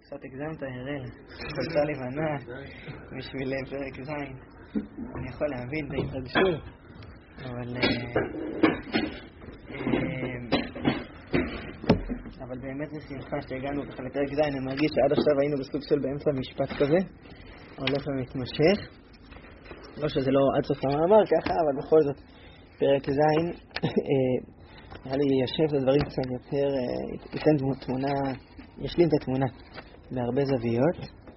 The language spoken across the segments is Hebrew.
קצת הגזמת, הראל. חולצה לבנה בשביל פרק ז'. אני יכול להבין את ההתרגשות, אבל באמת זה שמחה שהגענו ככה לפרק ז'. אני מרגיש שעד עכשיו היינו בסוג של באמצע משפט כזה, הולך ומתמשך. לא שזה לא עד סוף המאמר ככה, אבל בכל זאת פרק ז' היה לי ישב את הדברים קצת יותר, ייתן תמונה, ישלים את התמונה בהרבה זוויות,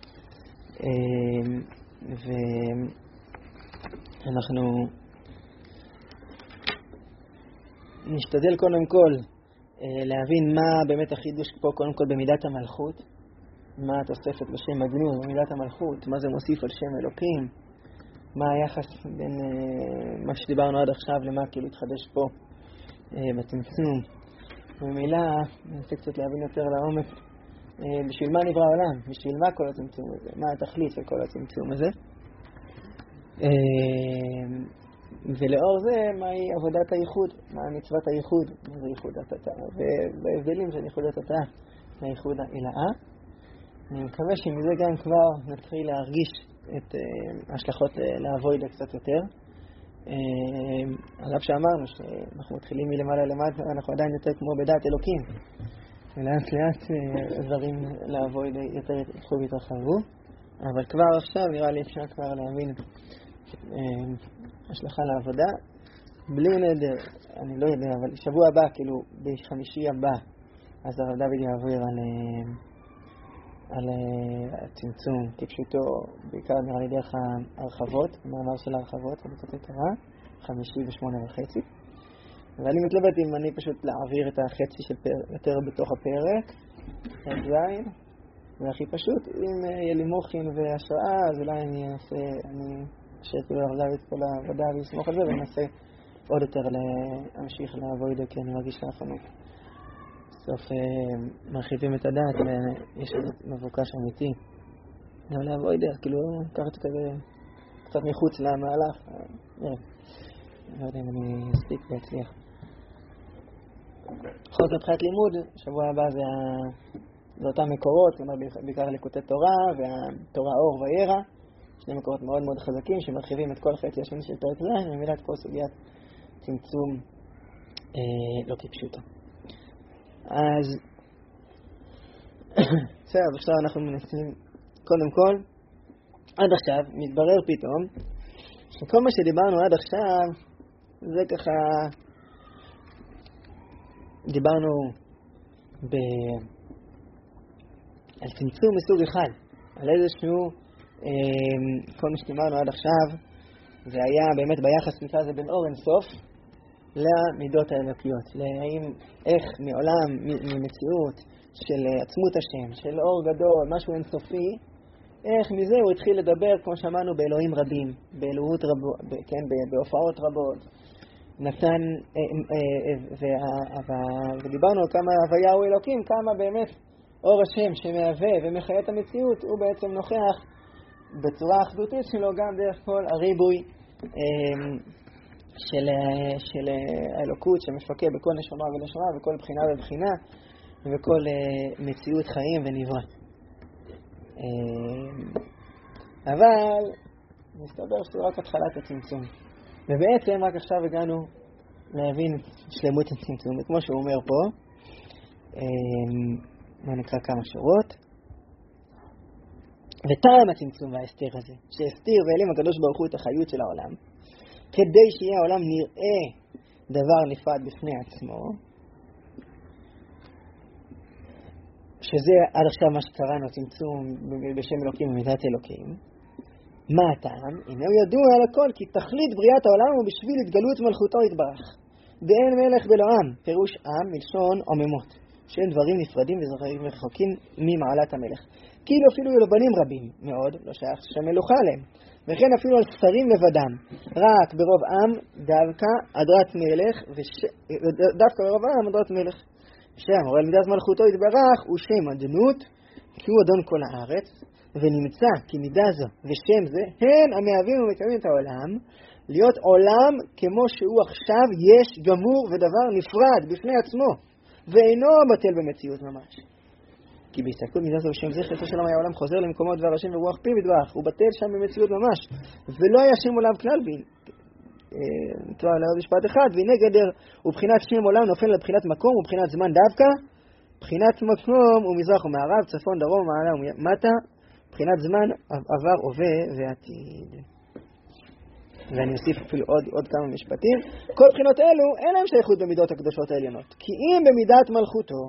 ואנחנו נשתדל קודם כל להבין מה באמת החידוש פה, קודם כל במידת המלכות, מה התוספת בשם הגנוז במידת המלכות, מה זה מוסיף על שם אלוקים, מה היחס בין מה שדיברנו עד עכשיו למה כאילו התחדש פה בצמצום. במילה ננסה קצת להבין יותר לעומק בשביל מה נברא העולם, בשביל מה כל הצמצום הזה, מה התכלית של כל הצמצום הזה, ולאור זה מהי עבודת הייחוד, מה מצוות הייחוד, מה זה ייחוד התתאה, וההבדלים של ייחוד התתאה מהייחוד העילאה. אני מקווה שמזה גם כבר נתחיל להרגיש את ההשלכות לעבוד קצת יותר. עליו שאמרנו שאנחנו מתחילים מלמעלה למטה, אנחנו עדיין יותר כמו בדעת אלוקים, ולאט לאט דברים לעבוד יותר ילכו ויתרחבו, אבל כבר עכשיו נראה לי אפשר כבר להבין השלכה לעבודה בלי נדר. אני לא יודע, אבל שבוע הבא, כאילו בחמישי הבא, אז הרב דוד יעביר על הצמצום כפשוטו, בעיקר נראה לי דרך ההרחבות, המאמר של ההרחבות ולכתבי תורה, 58.5. ואני מתלבט אם אני פשוט להעביר את החצי של יותר בתוך הפרק, את זין, זה הכי פשוט. אם יהיה לי מוכין והשראה, אז אולי אני אשאר כאילו להרזב את כל העבודה ולסמוך על זה, וננסה עוד יותר להמשיך לעבוד, כי אני מרגיש שאנחנו בסוף מרחיבים את הדעת, ויש איזה מבוקש אמיתי. גם לעבוד, כאילו, קחת כזה קצת מחוץ למהלך, נראה. לא יודע אם אני אספיק להצליח. בכל זאת מבחינת לימוד, שבוע הבא זה אותם מקורות, כלומר בעיקר ליקוטי תורה והתורה אור וירא, שני מקורות מאוד מאוד חזקים שמרחיבים את כל החצי השני של פרק ז' ומילת כל סוגיית צמצום לא כפשוטו. אז בסדר, עכשיו אנחנו מנסים, קודם כל, עד עכשיו מתברר פתאום שכל מה שדיברנו עד עכשיו זה ככה, דיברנו על צמצום מסוג אחד, על איזשהו, כל מה שדיברנו עד עכשיו זה היה באמת ביחס נקרא זה בין אור אינסוף למידות האלוקיות, איך מעולם, ממציאות של עצמות השם, של אור גדול, משהו אינסופי, איך מזה הוא התחיל לדבר, כמו שאמרנו, באלוהים רבים, באלוהות רבות, כן, בהופעות רבות. נתן, ודיברנו על כמה הוויה הוא אלוקים, כמה באמת אור השם שמהווה ומחיה את המציאות, הוא בעצם נוכח בצורה אחדותית שלו גם דרך כל הריבוי של האלוקות שמפקה בכל נשמה ונשמה, בכל בחינה ובחינה, ובכל מציאות חיים ונברא. אבל מסתבר שזה רק התחלת הצמצום, ובעצם רק עכשיו הגענו להבין שלמות הצמצום, וכמו שהוא אומר פה, מה נקרא כמה שורות, וטעם הצמצום וההסתיר הזה, שהסתיר ואלים הקדוש ברוך הוא את החיות של העולם, כדי שיהיה העולם נראה דבר נפרד בפני עצמו, שזה עד עכשיו מה שקראנו, צמצום בשם אלוקים ומידת אלוקים. מה הטעם? הנה הוא ידוע על הכל, כי תכלית בריאת העולם הוא בשביל התגלות מלכותו יתברך. ואין מלך בלעם, פירוש עם מלשון עממות, שאין דברים נפרדים ורחוקים ממעלת המלך. כאילו אפילו לבנים רבים מאוד, לא שייך שמלוכה עליהם. וכן אפילו על שרים לבדם, רק ברוב עם דווקא הדרת מלך, דווקא ברוב עם הדרת מלך. שם, אבל מידת מלכותו יתברך הוא שם אדנות, כי הוא אדון כל הארץ, ונמצא כי מידה זו ושם זה הן המהווים ומקיימים את העולם, להיות עולם כמו שהוא עכשיו יש גמור ודבר נפרד בפני עצמו, ואינו בטל במציאות ממש. כי בהסתכלות מידת ובשם זה חסר שלום היה העולם חוזר למקומות דבר השם ורוח פיו יתברך, הוא בטל שם במציאות ממש, ולא היה שם עולם כלל, נקרא לעוד משפט אחד, והנה גדר ובחינת שם עולם נופל לבחינת מקום ובחינת זמן דווקא, בחינת מקום ומזרח ומערב, צפון, דרום, מעלה ומטה, בחינת זמן עבר, הווה ועתיד. ואני אוסיף אפילו עוד כמה משפטים. כל בחינות אלו אין להם שייכות במידות הקדושות העליונות, כי אם במידת מלכותו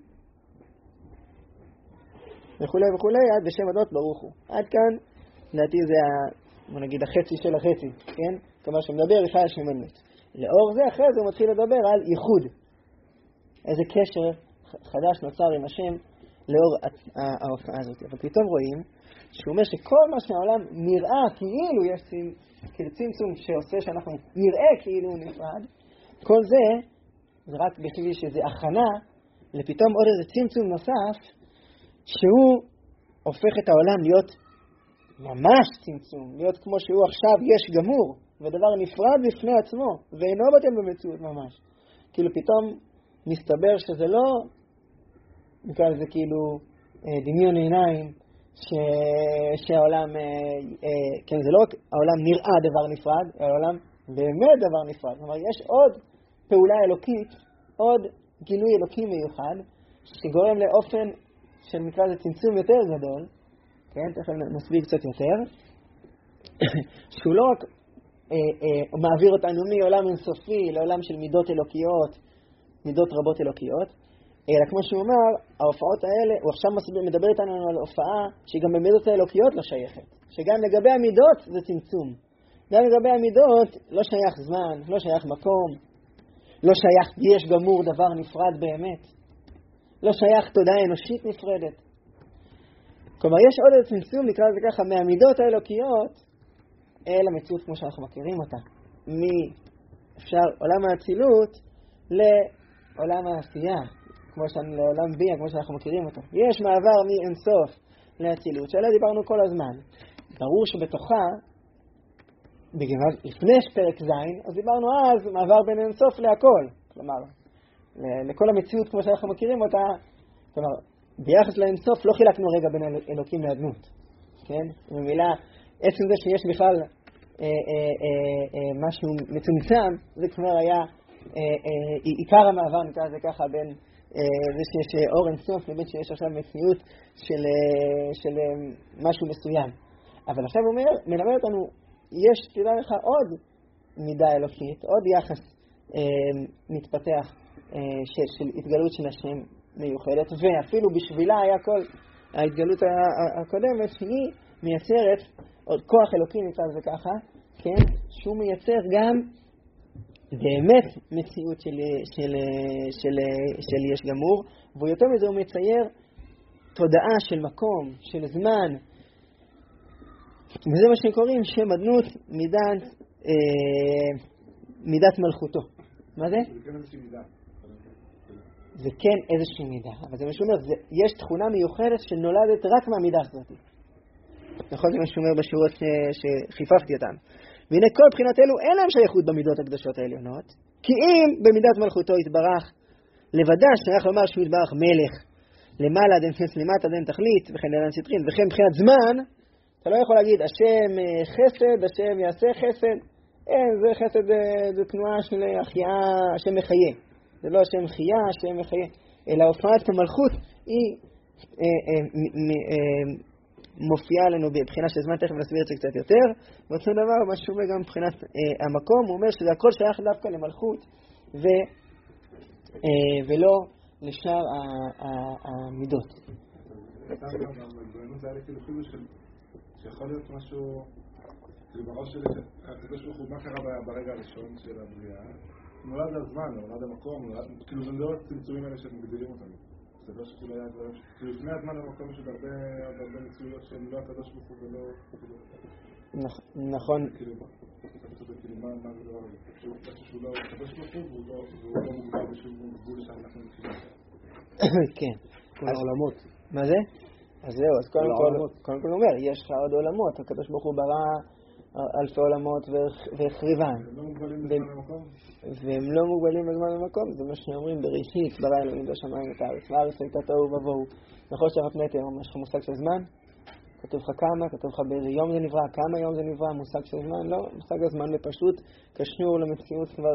וכולי וכולי, עד בשם אדנות ברוך הוא. עד כאן, לדעתי זה בוא נגיד החצי של החצי, כן? כלומר שמדבר בכלל על שם אמת. לאור זה אחרי זה הוא מתחיל לדבר על ייחוד. איזה קשר חדש נוצר עם השם לאור ההופעה הזאת. אבל פתאום רואים שהוא אומר שכל מה שהעולם נראה כאילו יש צמצום שעושה שאנחנו נראה כאילו הוא נפרד, כל זה רק בשביל שזה הכנה לפתאום עוד איזה צמצום נוסף שהוא הופך את העולם להיות ממש צמצום, להיות כמו שהוא עכשיו יש גמור, ודבר נפרד בפני עצמו, ואינו בטל במציאות ממש. כאילו פתאום מסתבר שזה לא, נקרא לזה כאילו דמיון עיניים, שהעולם, כן, זה לא רק העולם נראה דבר נפרד, העולם באמת דבר נפרד. כלומר, יש עוד פעולה אלוקית, עוד גילוי אלוקי מיוחד, שגורם לאופן של נקרא לזה צמצום יותר גדול, כן, תכף נסביר קצת יותר, שהוא לא רק מעביר אותנו מעולם אינסופי לעולם של מידות אלוקיות, מידות רבות אלוקיות, אלא כמו שהוא אומר, ההופעות האלה, הוא עכשיו מדבר איתנו על הופעה שהיא גם במידות האלוקיות לא שייכת, שגם לגבי המידות זה צמצום, גם לגבי המידות לא שייך זמן, לא שייך מקום, לא שייך יש גמור דבר נפרד באמת, לא שייך תודעה אנושית נפרדת. כלומר, יש עוד איזה צמצום, נקרא לזה ככה, מהמידות האלוקיות אל המציאות כמו שאנחנו מכירים אותה. מאפשר עולם האצילות לעולם העשייה, לעולם ביה, כמו שאנחנו מכירים אותו. יש מעבר מאינסוף לאצילות, שעליה דיברנו כל הזמן. ברור שבתוכה, לפני פרק זין, אז דיברנו אז מעבר בין אינסוף להכל. כלומר, לכל המציאות כמו שאנחנו מכירים אותה, כלומר, ביחס לאינסוף לא חילקנו רגע בין אלוקים לאדנות, כן? במילה, עצם זה שיש בכלל משהו מצומצם, זה כבר היה עיקר המעבר, נקרא זה ככה, בין זה שיש אור אינסוף לבין שיש עכשיו מציאות של משהו מסוים. אבל עכשיו הוא מלמד אותנו, יש, תדע לך, עוד מידה אלוקית, עוד יחס מתפתח של התגלות של השם מיוחדת, ואפילו בשבילה היה כל ההתגלות הקודמת שהיא מייצרת עוד כוח אלוקי נקרא לזה ככה, כן? שהוא מייצר גם באמת מציאות של יש גמור, והוא יותר מזה הוא מצייר תודעה של מקום, של זמן, וזה מה שקוראים שם אדנות מידת מלכותו. מה זה? זה כן איזושהי מידה, אבל זה מה שאומר, יש תכונה מיוחדת שנולדת רק מהמידה הזאת. נכון, זה מה שאומר בשורות שחיפפתי אותם. והנה כל בחינות אלו אין להם שייכות במידות הקדושות העליונות, כי אם במידת מלכותו יתברך לבדה, שייך לומר שהוא יתברך מלך, למעלה עד אין סנס למטה עד אין תכלית, וכן לעניין סטרין, וכן מבחינת זמן, אתה לא יכול להגיד, השם חסד, השם יעשה חסד, אין, זה חסד, זה תנועה של החייאה, השם מחיה. זה לא השם חיה, השם מחיה, אלא הופעת המלכות היא מופיעה לנו בבחינה של זמן, תכף נסביר את זה קצת יותר. ואותו דבר, מה שאומר גם מבחינת המקום, הוא אומר שזה הכל שייך דווקא למלכות, ולא לשאר המידות. זה היה כאילו חידוש שיכול להיות משהו, כאילו בראש שלי, הקדוש ברוך הוא מה קרה ברגע הראשון של הבריאה, נולד הזמן, נולד המקום, כאילו זה לא צמצומים האלה שמגדילים אותנו. זה לא שכאילו היה דברים, כאילו לפני הזמן המקום יש עוד הרבה מצויות שהם לא הקדוש ברוך הוא ולא... נכון. כאילו, מה זה דבר הזה? שהוא לא הקדוש ברוך הוא והוא לא מוגבל בשביל מוגבול שאנחנו נתחילים. כן. כל העולמות. מה זה? אז זהו, אז קודם כל אומר, יש לך עוד עולמות, הקדוש ברוך הוא ברא אלפי עולמות והחריבן. הם לא מוגבלים בזמן המקום? והם לא מוגבלים בזמן ומקום, זה מה שאומרים בראשית, ברא אלוהים בשמיים את הארץ, והארץ הייתה תוהו ובוהו. נכון שאתה מתנתר, יש לך מושג של זמן? כתוב לך כמה, כתוב לך באיזה יום זה נברא, כמה יום זה נברא, מושג של זמן? לא, מושג הזמן בפשוט קשור למציאות כבר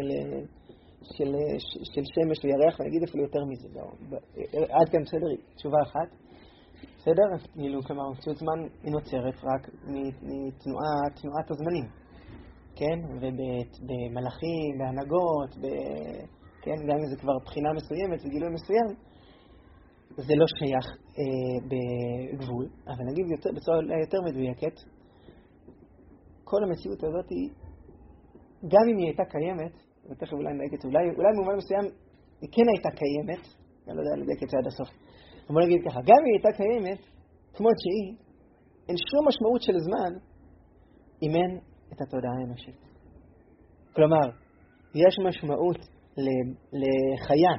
של שמש וירח, ואני אגיד אפילו יותר מזה. עד כאן בסדר, תשובה אחת. בסדר? כאילו, כלומר, מציאות זמן היא נוצרת רק מתנועת הזמנים. כן? ובמלאכים, בהנהגות, כן? גם אם זה כבר בחינה מסוימת, זה גילוי מסוים, זה לא שייך בגבול, אבל נגיד בצורה יותר מדויקת, כל המציאות הזאת היא, גם אם היא הייתה קיימת, ותכף אולי נגיד, אולי במובן מסוים היא כן הייתה קיימת, אני לא יודע לדייק את זה עד הסוף, אבל בוא נגיד ככה, גם אם היא הייתה קיימת, כמו שהיא, אין שום משמעות של זמן, אם אין את התודעה האנושית. כלומר, יש משמעות לחיה,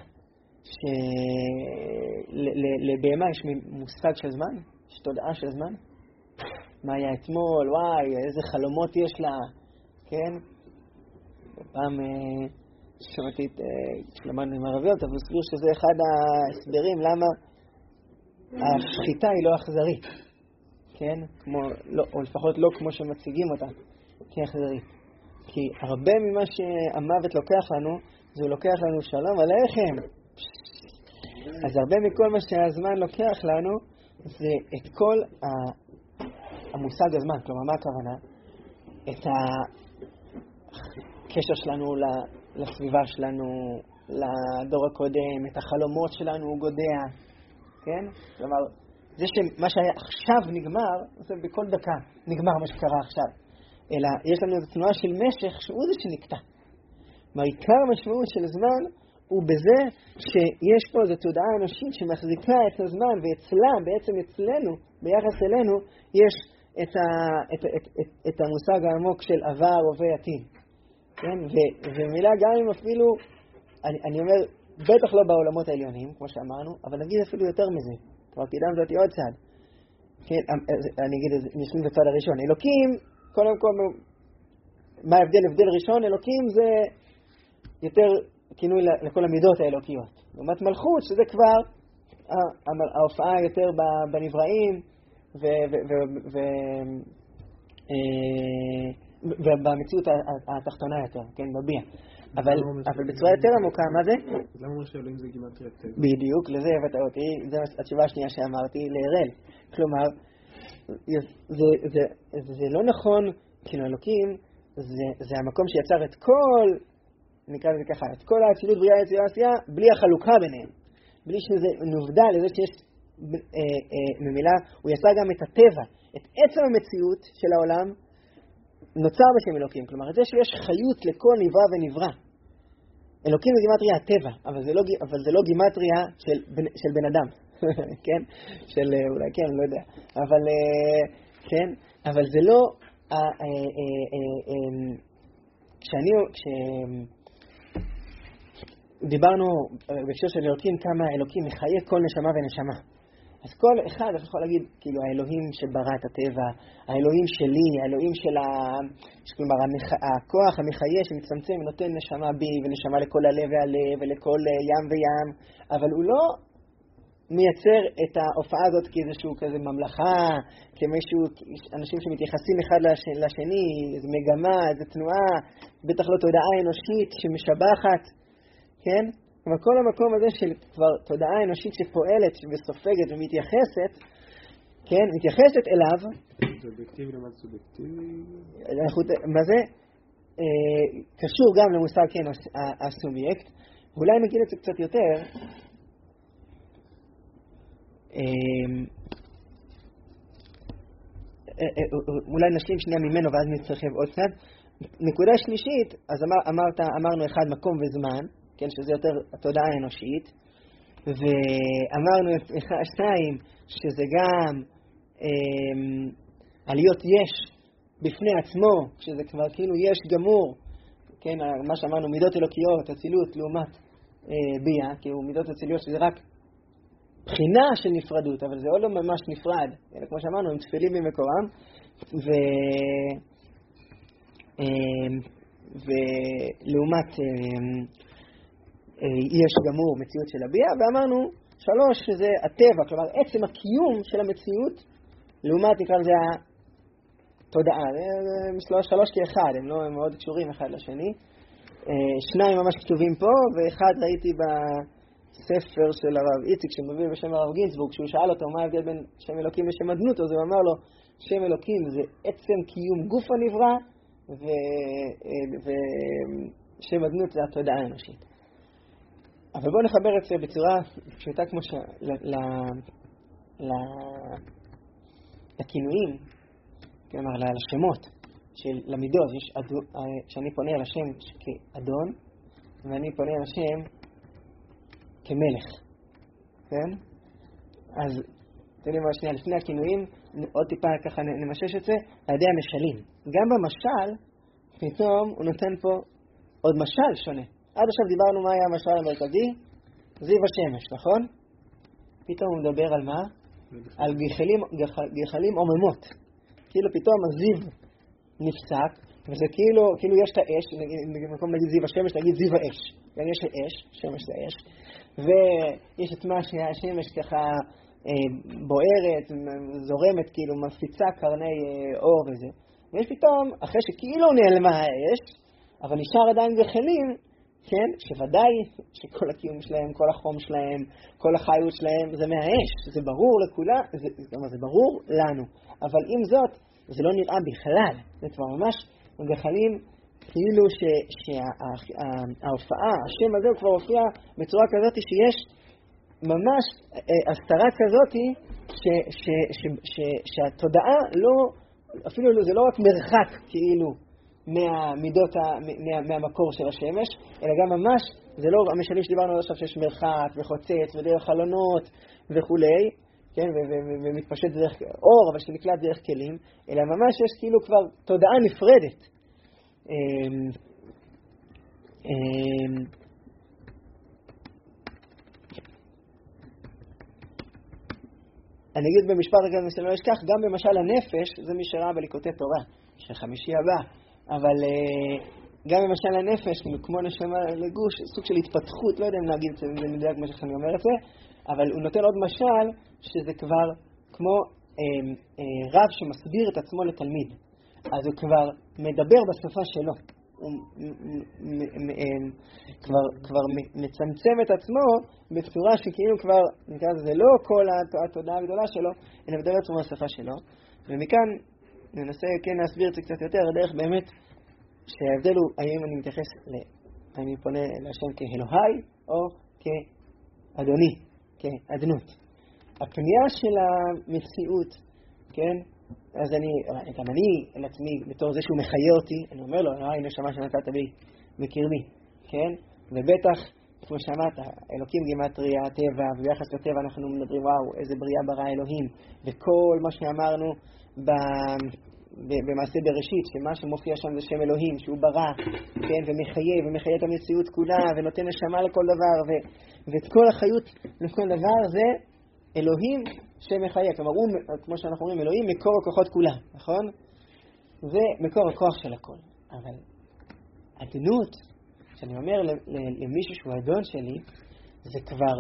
לבהמה יש מושג של זמן, יש תודעה של זמן. מה היה אתמול, וואי, איזה חלומות יש לה, כן? פעם שמעתי שלמדנו עם ערביות, אבל הסביר שזה אחד ההסברים למה השחיטה היא לא אכזרית, כן? או לפחות לא כמו שמציגים אותה כאכזרית. כי הרבה ממה שהמוות לוקח לנו, זה לוקח לנו שלום עליכם. אז הרבה מכל מה שהזמן לוקח לנו, זה את כל המושג הזמן. כלומר, מה הכוונה? את הקשר שלנו לסביבה שלנו, לדור הקודם, את החלומות שלנו הוא גודע. כן? כלומר, זה שמה שהיה עכשיו נגמר, זה בכל דקה נגמר מה שקרה עכשיו. אלא יש לנו את התנועה של משך שהוא זה שנקטע. העיקר המשמעות של זמן הוא בזה שיש פה איזו תודעה אנושית שמחזיקה את הזמן, ואצלה, בעצם אצלנו, ביחס אלינו, יש את המושג העמוק של עבר, הווה, עתיד. כן? ומילה גם אם אפילו, אני אומר, בטח לא בעולמות העליונים, כמו שאמרנו, אבל נגיד אפילו יותר מזה. כבר תדעם זאת עוד צד. כן? אני אגיד, נשלים בצד הראשון. אלוקים, קודם כל, מה ההבדל? הבדל ראשון, אלוקים זה יותר כינוי לכל המידות האלוקיות. לעומת מלכות, שזה כבר ההופעה יותר בנבראים ובמציאות התחתונה יותר, כן, בביע. אבל בצורה יותר עמוקה, מה זה? למה אומר שאלוהים זה גימטריה טבע? בדיוק, לזה הבאת אותי, זו התשובה השנייה שאמרתי, להרל. כלומר, זה לא נכון, כאילו אלוקים, זה המקום שיצר את כל, נקרא לזה ככה, את כל האצילות בריאה יצירה עשייה, בלי החלוקה ביניהם. בלי שזה נובדל לזה שיש ממילה, הוא יצר גם את הטבע, את עצם המציאות של העולם, נוצר בשם אלוקים. כלומר, את זה שיש חיות לכל נברא ונברא. אלוקים זה גימטריה הטבע, אבל זה לא גימטריה של בן אדם. כן? של, אולי כן, לא יודע. אבל, כן? אבל זה לא, דיברנו בהקשר של אלוקים, כמה אלוקים מחיה כל נשמה ונשמה. אז כל אחד יכול להגיד, כאילו, האלוהים שברא את הטבע, האלוהים שלי, האלוהים כלומר, הכוח המחיה שמצמצם ונותן נשמה בי ונשמה לכל הלב והלב ולכל ים וים, אבל הוא לא מייצר את ההופעה הזאת כאיזשהו כזה ממלכה, כמשהו, אנשים שמתייחסים אחד לשני, איזו מגמה, איזו תנועה, בטח לא תודעה אנושית שמשבחת, כן? אבל כל המקום הזה של כבר תודעה אנושית שפועלת וסופגת ומתייחסת, כן? מתייחסת אליו. סובייקטיבי למד סובייקטיבי? מה זה? קשור גם למושג, כן, הסובייקט. ואולי נגיד את זה קצת יותר. אולי נשלים שנייה ממנו ואז נצטרף עוד קצת. נקודה שלישית, אז אמרנו אחד, מקום וזמן, כן, שזה יותר התודעה האנושית, ואמרנו שתיים, שזה גם עליות יש בפני עצמו, שזה כבר כאילו יש גמור, כן, מה שאמרנו, מידות אלוקיות, אצילות לעומת ביה, כאילו מידות אציליות שזה רק בחינה של נפרדות, אבל זה עוד לא ממש נפרד, אלא כמו שאמרנו, הם תפילים במקורם, ולעומת יש גמור מציאות של הביאה, ואמרנו 3 שזה הטבע, כלומר עצם הקיום של המציאות, לעומת נקרא לזה התודעה. 3 כאחד, הם לא מאוד קשורים אחד לשני. 2 ממש כתובים פה, ואחד ראיתי בספר של הרב איציק שמביא בשם הרב גינצבורג, כשהוא שאל אותו מה ההבדל בין שם אלוקים ושם אדנות, אז הוא אמר לו שם אלוקים זה עצם קיום גוף הנברא, ושם אדנות זה התודעה האנושית. אבל בואו נחבר את זה בצורה פשוטה כמו לכינויים, כלומר לשמות של למידות. שאני פונה על השם כאדון, ואני פונה על השם כמלך. כן? אז תן לי מה שנייה, לפני הכינויים, עוד טיפה ככה נמשש את זה, על ידי המשלים. גם במשל, פתאום הוא נותן פה עוד משל שונה. עד עכשיו דיברנו מה היה המשל המרכזי, זיו השמש, נכון? פתאום הוא מדבר על מה? על גחלים עוממות. כאילו פתאום הזיו נפסק, וזה כאילו יש את האש, במקום להגיד זיו השמש, להגיד זיו האש. גם יש האש, שמש זה האש, ויש את מה שהשמש ככה בוערת, זורמת, כאילו מפיצה קרני אור וזה. ויש פתאום, אחרי שכאילו נעלמה האש, אבל נשאר עדיין גחלים, כן? שוודאי שכל הקיום שלהם, כל החום שלהם, כל החיות שלהם, זה מהאש. זה ברור לכולם, זה ברור לנו. אבל עם זאת, זה לא נראה בכלל. זה כבר ממש גחלים, כאילו שההופעה, השם הזה הוא כבר הופיע בצורה כזאת שיש ממש הסתרה כזאת שהתודעה לא, אפילו זה לא רק מרחק כאילו מהמידות, מהמקור של השמש, אלא גם ממש, זה לא המשלים שדיברנו עכשיו שיש מרחק וחוצץ ודרך חלונות וכולי, כן, ומתפשט דרך אור, אבל שנקלט דרך כלים, אלא ממש יש כאילו כבר תודעה נפרדת. אני אגיד במשפט רגע שאני לא אשכח, גם במשל הנפש, זה מי שראה בליקוטי תורה, של חמישי הבא, אבל גם במשל הנפש, כמו נשמה לגוש, סוג של התפתחות, לא יודע אם להגיד את זה, זה מדויק מה שאני אומר את זה, אבל הוא נותן עוד משל, שזה כבר כמו רב שמסביר את עצמו לתלמיד. אז הוא כבר מדבר בשפה שלו. הוא כבר מצמצם את עצמו בצורה שכאילו כבר, נקרא לזה, לא כל התודעה הגדולה שלו, אלא מדבר את עצמו בשפה שלו. ומכאן ננסה כן להסביר את זה קצת יותר, הדרך באמת שההבדל הוא האם אני מתייחס האם אני פונה להשם כאלוהי או כאדוני, כאדנות. הפנייה של המציאות, כן? אז גם אני אל עצמי, בתור זה שהוא מחיה אותי, אני אומר לו, הנה נשמה שנתת בי בקרבי, כן? ובטח, כמו שאמרת, אלוקים גימטריה, הטבע, וביחס לטבע אנחנו מדברים, וואו, איזה בריאה ברא אלוהים, וכל מה שאמרנו במעשה בראשית, שמה שמופיע שם זה שם אלוהים, שהוא ברא, כן? ומחיה את המציאות כולה, ונותן נשמה לכל דבר, ואת כל החיות לכל דבר זה אלוהים שמחיה. כלומר, כמו שאנחנו אומרים, אלוהים מקור הכוחות כולם, נכון? זה מקור הכוח של הכל. אבל אדנות, שאני אומר למישהו שהוא אדון שלי, זה כבר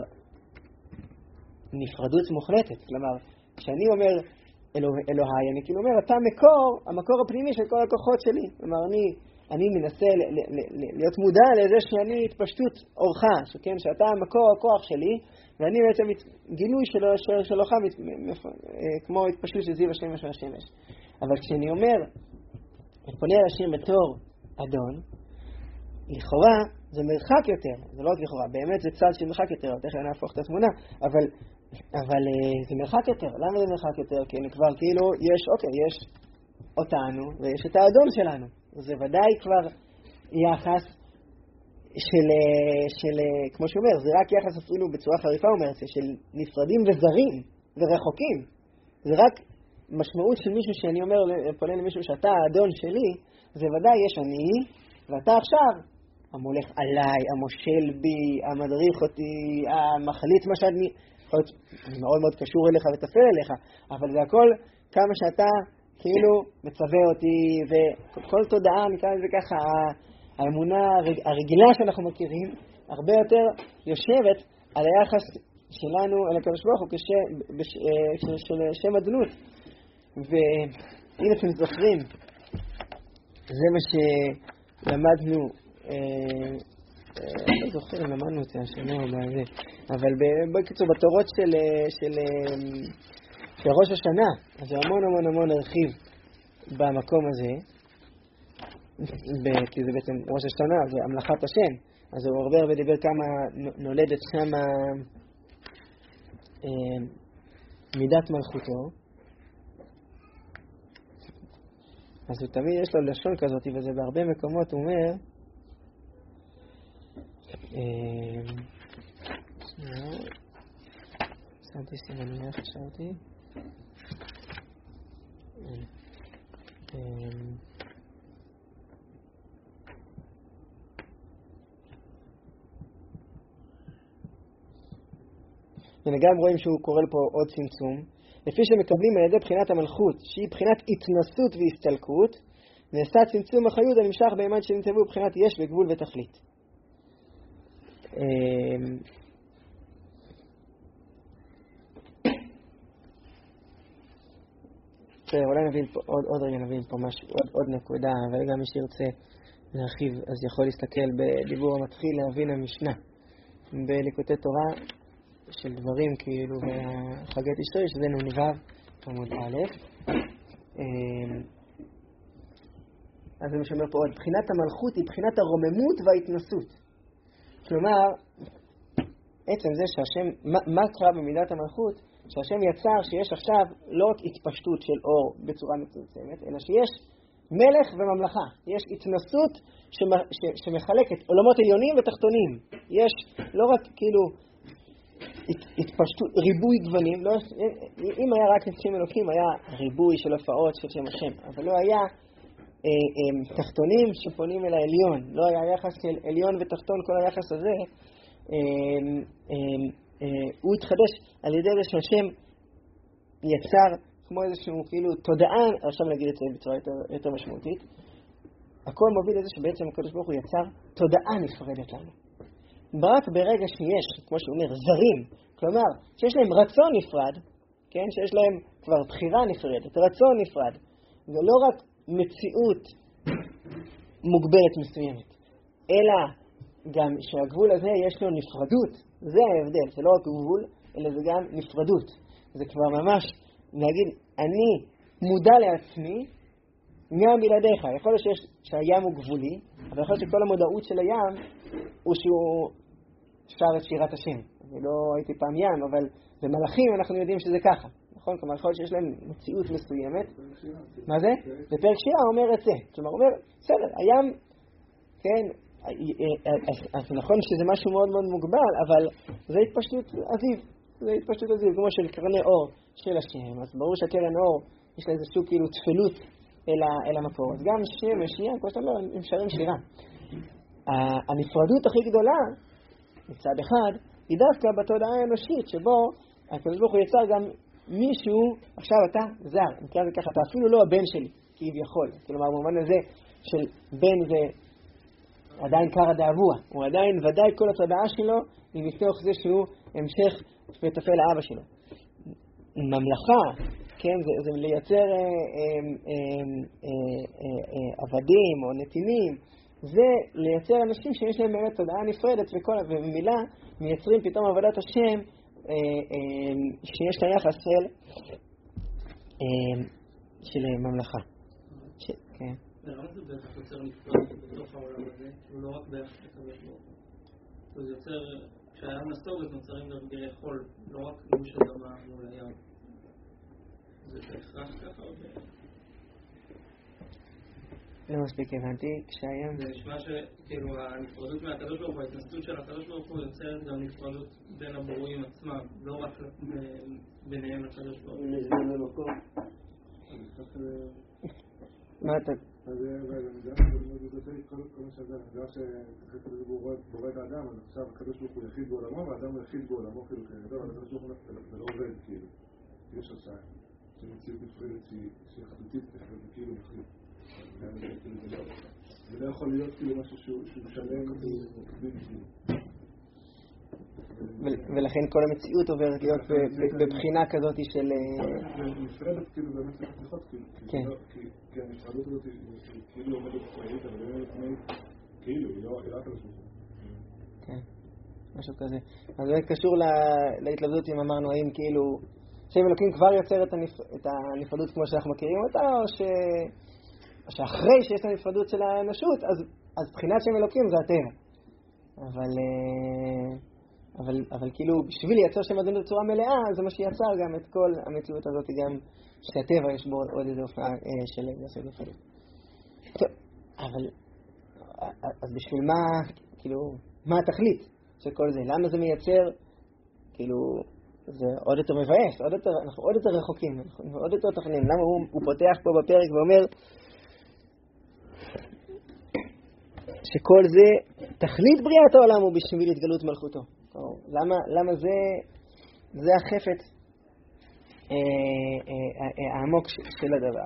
נפרדות מוחלטת. כלומר, כשאני אומר אלוהי, אני כאילו אומר, אתה המקור הפנימי של כל הכוחות שלי. כלומר, אני מנסה להיות מודע לזה שאני התפשטות אורך, שכן, שאתה המקור הכוח שלי, ואני בעצם גילוי שלך כמו התפשטות של זיו השמש והשמש. אבל כשאני אומר, אני פונה על השם בתור אדון, לכאורה זה מרחק יותר, זה לא רק לכאורה, באמת זה צד של מרחק יותר, תכף אני אהפוך את התמונה, אבל זה מרחק יותר. למה זה מרחק יותר? כי כבר כאילו יש אותנו ויש את האדון שלנו. זה ודאי כבר יחס של כמו שאומר, זה רק יחס אפילו בצורה חריפה אומרת, של נפרדים וזרים ורחוקים. זה רק משמעות של מישהו שאני אומר, פונה למישהו שאתה האדון שלי, זה ודאי יש אני, ואתה עכשיו המולך עליי, המושל בי, המדריך אותי, המחליט מה שאני מאוד מאוד קשור אליך ותפל אליך, אבל זה הכל כמה שאתה כאילו מצווה אותי, וכל תודעה נקרא לזה ככה, האמונה הרגילה שאנחנו מכירים, הרבה יותר יושבת על היחס שלנו אל הקדוש ברוך הוא כשם אדנות. והנה אתם זוכרים, זה מה שלמדנו, לא זוכר אם למדנו את זה השנה או בזה, אבל בקיצור בתורות של ראש השנה, אז זה המון הרחיב במקום הזה, כי זה בעצם ראש השנה, זה המלאכת השם, אז הוא הרבה דיבר כמה נולדת שמה מידת מלכותו. אז הוא תמיד יש לו לשון כזאת, וזה בהרבה מקומות הוא אומר, שמתי סימניה, חשבתי. וגם רואים שהוא קורא פה עוד צמצום. לפי שמקבלים על ידי בחינת המלכות, שהיא בחינת התנסות והסתלקות, נעשה צמצום החיות הנמשך בימד שנמצאו בחינת יש וגבול ותכלית. אולי נבין פה, עוד רגע נבין פה משהו, עוד נקודה, אבל גם מי שירצה להרחיב, אז יכול להסתכל בדיבור המתחיל להבין המשנה. בליקוטי תורה של דברים כאילו בחגי תשרי, שזה נ"ו עמוד א'. אז זה משמר פה עוד, בחינת המלכות היא בחינת הרוממות וההתנסות. כלומר, עצם זה שהשם, מה קרה במידת המלכות? שהשם יצר שיש עכשיו לא רק התפשטות של אור בצורה מצומצמת, אלא שיש מלך וממלכה. יש התנסות שמחלקת עולמות עליונים ותחתונים. יש לא רק כאילו התפשטות, ריבוי גוונים. לא, אם היה רק את שם אלוקים, היה ריבוי של הופעות של שם השם. אבל לא היה תחתונים שפונים אל העליון. לא היה יחס של עליון ותחתון, כל היחס הזה. הוא התחדש על ידי זה שהשם יצר כמו איזשהו כאילו תודעה, עכשיו נגיד את זה בצורה יותר משמעותית. הכל מוביל לזה שבעצם הקדוש ברוך הוא יצר תודעה נפרדת לנו. רק ברגע שיש, כמו שהוא אומר, זרים, כלומר שיש להם רצון נפרד, כן? שיש להם כבר בחירה נפרדת, רצון נפרד, ולא רק מציאות מוגבלת מסוימת, אלא גם שהגבול הזה יש לו נפרדות. זה ההבדל, זה לא רק גבול, אלא זה גם נפרדות. זה כבר ממש להגיד, אני מודע לעצמי גם בלעדיך. יכול להיות שהים הוא גבולי, אבל יכול להיות שכל המודעות של הים הוא שהוא שר את שירת השם. אני לא הייתי פעם ים, אבל במלאכים אנחנו יודעים שזה ככה. נכון? כלומר, יכול להיות שיש להם מציאות מסוימת. מה זה? בפרק שירה אומר את זה. כלומר, הוא אומר, בסדר, הים, כן, אז נכון שזה משהו מאוד מאוד מוגבל, אבל זה התפשטות אביב. זה התפשטות אביב, כמו של קרני אור של השם. אז ברור שהקרן אור יש לה איזשהו כאילו תפלות אל המקור. אז גם שם ושירה, כמו שאתה אומר, הם שרים שירה. הנפרדות הכי גדולה, מצד אחד, היא דווקא בתודעה האנושית, שבו הקדוש ברוך הוא יצר גם מישהו, עכשיו אתה זר, נקרא זה ככה, אתה אפילו לא הבן שלי, כביכול. כלומר, במובן הזה של בן זה עדיין קרא דאבוה, הוא עדיין ודאי כל התודעה שלו היא מתוך זה שהוא המשך ותפל לאבא שלו. ממלכה, כן, זה לייצר עבדים או נתינים, זה לייצר אנשים שיש להם באמת תודעה נפרדת, ובמילה מייצרים פתאום עבודת השם שיש לה יחס של ממלכה. כן. למה זה בעצם יוצר נפרד בתוך העולם הזה? הוא לא רק ביחס לקדוש ברוך הוא. זה יוצר, כשהים נסוג נוצרים גרגרי חול, לא רק גוש אדמה מול הים. זה בהכרח ככה או לא מספיק הבנתי, כשהים... זה נשמע שכאילו הנפרדות מהקדוש ברוך הוא, ההתנסות של הקדוש ברוך הוא יוצרת גם נפרדות בין הברואים עצמם, לא רק ביניהם לקדוש ברוך הוא. זה במקום. מה אתה... אז כל מה שזה, בגלל שהקדוש ברוך הוא בורא את האדם, אז עכשיו הקדוש ברוך הוא יחיד בעולמו, והאדם הוא יחיד בעולמו כאילו כגדול, אבל הקדוש ברוך הוא זה לא עובד כאילו. יש עושה, שמציאות נפרדת שהיא חדותית, כאילו מחליט. זה לא יכול להיות כאילו משהו שהוא שלם ולכן כל המציאות עוברת להיות בבחינה כזאת של... נפרדת כאילו באמת לשיחות, כי הנפרדות הזאת היא כאילו עומדת עצמאית, אבל היא עומדת עצמאית כאילו, היא לא רק על השולחן. כן, משהו כזה. אז זה קשור להתלבטות אם אמרנו האם כאילו שם אלוקים כבר יוצר את הנפרדות כמו שאנחנו מכירים אותה, או שאחרי שיש את הנפרדות של האנושות, אז בחינת שם אלוקים זה הטבע. אבל כאילו בשביל לייצר שם אדונות בצורה מלאה, זה מה שיצר גם את כל המציאות הזאת, גם שהטבע יש בו עוד איזו הופעה של נפרדות. טוב, אבל אז בשביל מה, כאילו, מה התכלית של כל זה? למה זה מייצר, כאילו, זה עוד יותר מבאס, אנחנו עוד יותר רחוקים, אנחנו עוד יותר תכנים. למה הוא פותח פה בפרק ואומר שכל זה, תכלית בריאת העולם הוא בשביל התגלות מלכותו. למה זה החפץ העמוק של הדבר.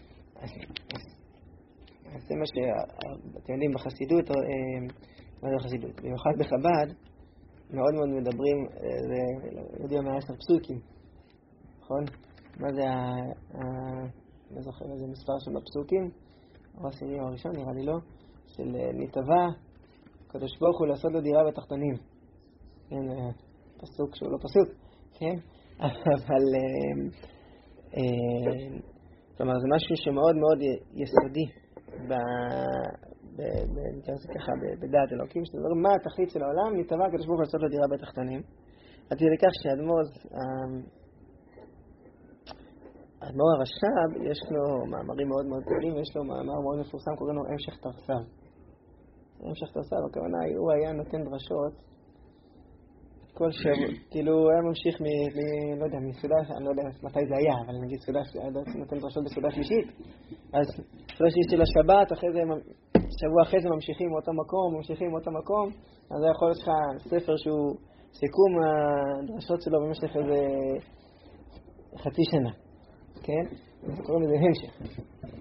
אז זה מה שאתם יודעים בחסידות, מה זה בחסידות? במיוחד בחב"ד, מאוד מאוד מדברים, לא יודע מה 10 פסוקים, נכון? מה זה לא זוכר איזה מספר של הפסוקים, או העשירי או הראשון, נראה לי לא, של נתבע קדוש ברוך הוא לעשות לו דירה בתחתונים. כן, פסוק שהוא לא פסוק, כן? אבל כלומר זה משהו שמאוד מאוד יסודי נקרא זה ככה בדעת אלוקים, שאתה אומר מה התכלית של העולם, נתבע קדוש ברוך הוא לעשות לו דירה בתחתונים. עד כדי כך האדמו"ר הרש"ב יש לו מאמרים מאוד מאוד טובים, ויש לו מאמר מאוד מפורסם, קוראים לו המשך תרס"ו. המשך תרס"ו, הכוונה הוא היה נותן דרשות כל שבוע, כאילו הוא היה ממשיך לא יודע, מסעודה, אני לא יודע מתי זה היה, אבל נגיד סעודה, נותן דרשות בסעודה שלישית, אז סעודה שלישית של השבת, שבוע אחרי זה ממשיכים מאותו מקום, אז זה יכול להיות לך ספר שהוא סיכום הדרשות שלו במשך איזה חצי שנה, כן? קוראים לזה המשך.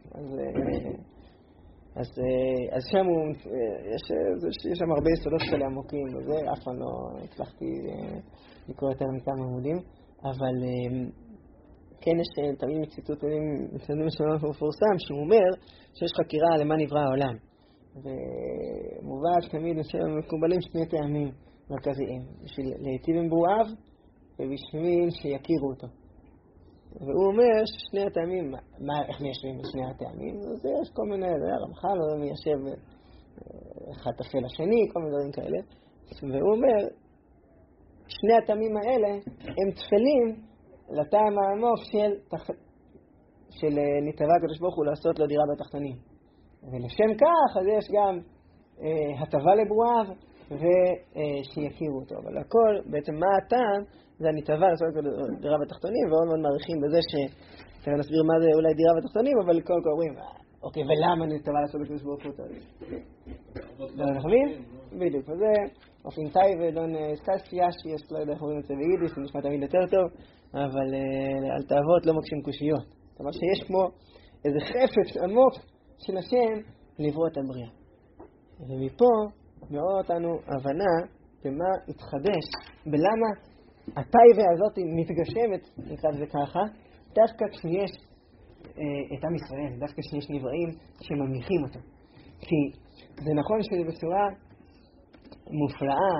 אז שם יש שם הרבה יסודות כאלה עמוקים, וזה אף פעם לא הצלחתי לקרוא יותר מכמה עמודים, אבל כן יש תמיד ציטוטים מפורסם שהוא אומר שיש חקירה למה נברא העולם, ומובאת תמיד מקובלים שני טעמים מרכזיים, בשביל להיטיב עם ברואיו ובשביל שיכירו אותו. והוא אומר ששני הטעמים, איך מיישבים בשני הטעמים? אז יש כל מיני, הרמח"ל לא מיישב אחד תפל לשני, כל מיני דברים כאלה. והוא אומר, שני הטעמים האלה הם תפלים לטעם העמוק של נתבע הקדוש ברוך הוא לעשות לו דירה בתחתונים. ולשם כך, אז יש גם הטבה לברואיו ושיכירו אותו. אבל הכל, בעצם מה הטעם? זה הנתבע לעשות דירה בתחתונים, ועוד מאוד מעריכים בזה שתכף נסביר מה זה אולי דירה בתחתונים, אבל כל כך אומרים, אוקיי, ולמה נתבע לעשות בקדוש ברוך הוא? לא נחבים? בדיוק, וזה אופינטאי ודון סקסטיאשי, יש לא יודע איך אומרים את זה ביידיש, זה נשמע תמיד יותר טוב, אבל על תאוות לא מוקשים קושיות. זאת אומרת שיש כמו איזה חפץ עמוק של השם לברוא את הבריאה. ומפה נראה אותנו הבנה במה התחדש, בלמה הטייבה הזאת מתגשמת, נקרא לזה ככה, דווקא כשיש את עם ישראל, דווקא כשיש נבראים שממליכים אותו. כי זה נכון שזה בצורה מופלאה,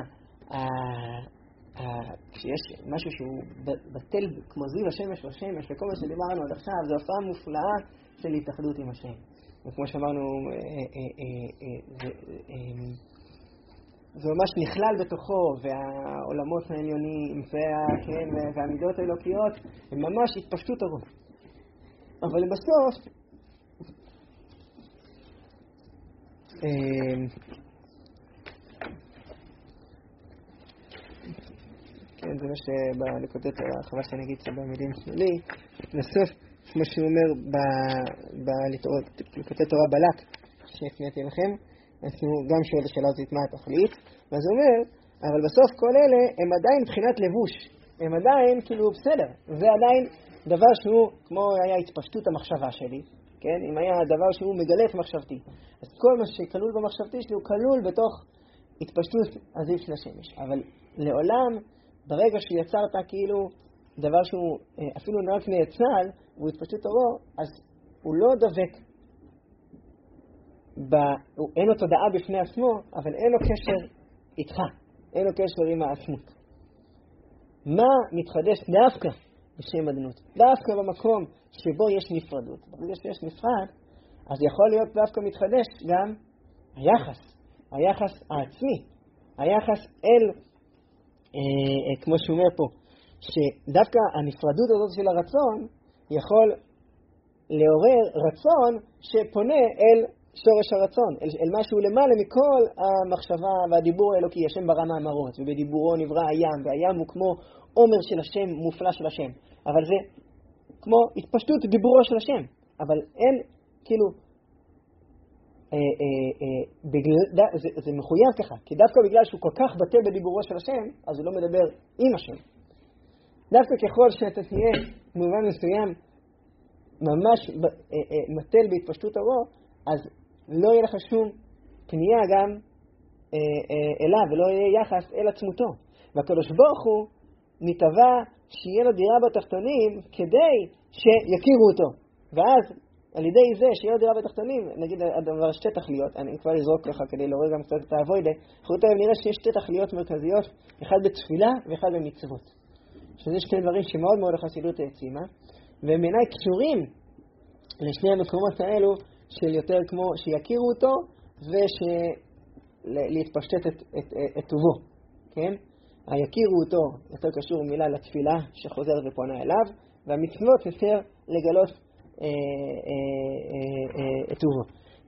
כשיש משהו שהוא בטל כמו זיו השמש והשמש, וכל מה שדיברנו עד עכשיו, זו הופעה מופלאה של התאחדות עם השם. וכמו שאמרנו, זה ממש נכלל בתוכו, והעולמות העליונים והמידות האלוקיות הם ממש התפשטות הרוב. אבל בסוף כן, זה מה שבליקוטי תורה, חבל שאני אגיד שבמילים שלי, בסוף, כמו שהוא אומר בליקוטי תורה בלק, שהפניתי לכם, אז הוא גם שואל את השאלה הזאת מה התכלית, ואז הוא אומר, אבל בסוף כל אלה הם עדיין מבחינת לבוש, הם עדיין כאילו בסדר, זה עדיין דבר שהוא כמו היה התפשטות המחשבה שלי, כן? אם היה הדבר שהוא מגלה את מחשבתי. אז כל מה שכלול במחשבתי שלי הוא כלול בתוך התפשטות הזיו של השמש. אבל לעולם, ברגע שיצרת כאילו דבר שהוא אפילו רק נאצל, והוא התפשטות אורו, אז הוא לא דבק, אין לו תודעה בפני עצמו, אבל אין לו קשר איתך, אין לו קשר עם העצמות. מה מתחדש דווקא בשם אדנות? דווקא במקום שבו יש נפרדות. ברגע שיש נפרד, אז יכול להיות דווקא מתחדש גם היחס העצמי, היחס אל, כמו שהוא אומר פה, שדווקא הנפרדות הזאת של הרצון יכול לעורר רצון שפונה אל שורש הרצון, אל משהו למעלה מכל המחשבה והדיבור האלוקי. השם ברא מאמרות, ובדיבורו נברא הים, והים הוא כמו עומר של השם, מופלא של השם. אבל זה כמו התפשטות דיבורו של השם. אבל אין, כאילו, זה מחויב ככה, כי דווקא בגלל שהוא כל כך בטא בדיבורו של השם, אז הוא לא מדבר עם השם. דווקא ככל שאתה תהיה במובן מסוים ממש מטל בהתפשטות אורו, אז לא יהיה לך שום פנייה גם אליו, ולא יהיה יחס אל עצמותו. והקדוש ברוך הוא נתבע שיהיה לו דירה בתחתונים כדי שיכירו אותו. ואז על ידי זה שיהיה לו דירה בתחתונים, נגיד הדבר שתי תכליות, אני כבר אזרוק לך כדי לעורר גם קצת את העבודה, אחרותיו נראה שיש שתי תכליות מרכזיות, אחד בתפילה ואחד במצוות. שזה שתי דברים שמאוד מאוד החסידות העצימה, והם בעיניי קשורים לשני המקומות האלו של יותר כמו שיכירו אותו ולהתפשטת את טובו, כן? היכירו אותו יותר קשור מילה לתפילה שחוזרת ופונה אליו, והמצוות יותר לגלות את טובו.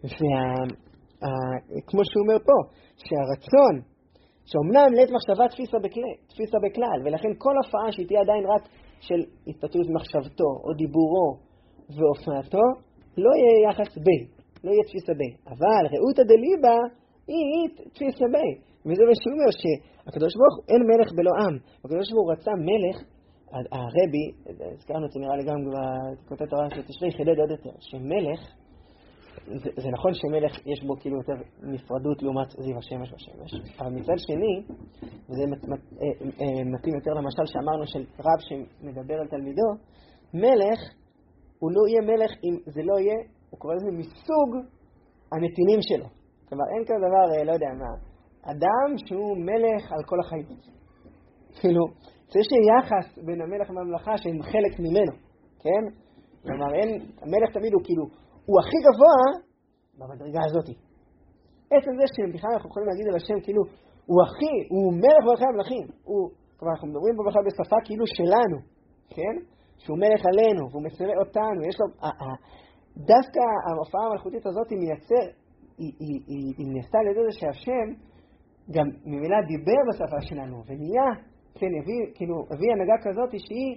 כמו שהוא אומר פה, שהרצון, שאומנם לית מחשבה תפיסה בכלל, ולכן כל הופעה שהיא תהיה עדיין רק של התפתחות מחשבתו או דיבורו והופעתו, לא יהיה יחס בי, לא יהיה תפיסה בי. אבל ראותא דליבה היא תפיסה בי. וזה מה שהוא אומר, שהקדוש ברוך הוא אין מלך בלא עם. הקדוש ברוך הוא רצה מלך, הרבי, הזכרנו את זה נראה לי גם בכותרת תורה של תשרי, חידד עוד יותר, שמלך, זה נכון שמלך יש בו כאילו יותר נפרדות לעומת זיו השמש בשמש, אבל מצד שני, וזה מתאים יותר למשל שאמרנו של רב שמדבר על תלמידו, מלך הוא לא יהיה מלך אם זה לא יהיה, הוא קורא לזה מסוג הנתינים שלו. כלומר אין כזה דבר, לא יודע מה, אדם שהוא מלך על כל החיים. כאילו, יש יחס בין המלך והממלכה שהם חלק ממנו, כן? כלומר, המלך תמיד הוא כאילו, הוא הכי גבוה במדרגה הזאת. עצם זה שבכלל אנחנו יכולים להגיד על השם, כאילו, הוא מלך מלכי המלכים. כלומר, אנחנו מדברים פה בכלל בשפה כאילו שלנו, כן? שהוא מלך עלינו, והוא מצווה אותנו, יש לו, דווקא ההופעה המלכותית הזאת היא מייצר, היא נעשתה על ידי זה שהשם גם ממילא דיבר בשפה שלנו, ונהיה, כן, הביא הנהגה כזאת שהיא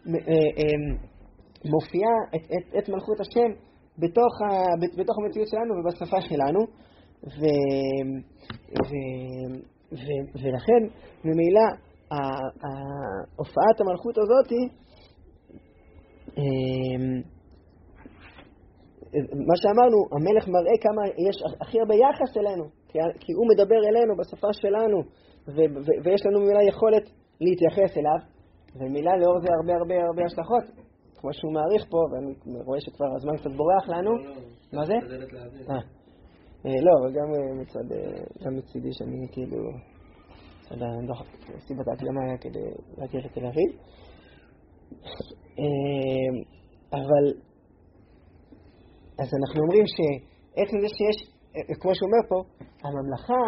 מופיעה את מלכות השם בתוך המציאות שלנו ובשפה שלנו, ולכן ממילא הופעת המלכות הזאת מה שאמרנו, המלך מראה כמה יש הכי הרבה יחס אלינו, כי הוא מדבר אלינו בשפה שלנו, ויש לנו מילה יכולת להתייחס אליו, ומילה לאור זה הרבה השלכות, כמו שהוא מעריך פה, ואני רואה שכבר הזמן קצת בורח לנו. מה זה? לא, אבל גם מצידי שאני כאילו, סיבת ההקלמה היה כדי להגיע לתל אביב. אבל אז אנחנו אומרים שעצם זה שיש, כמו שהוא אומר פה, הממלכה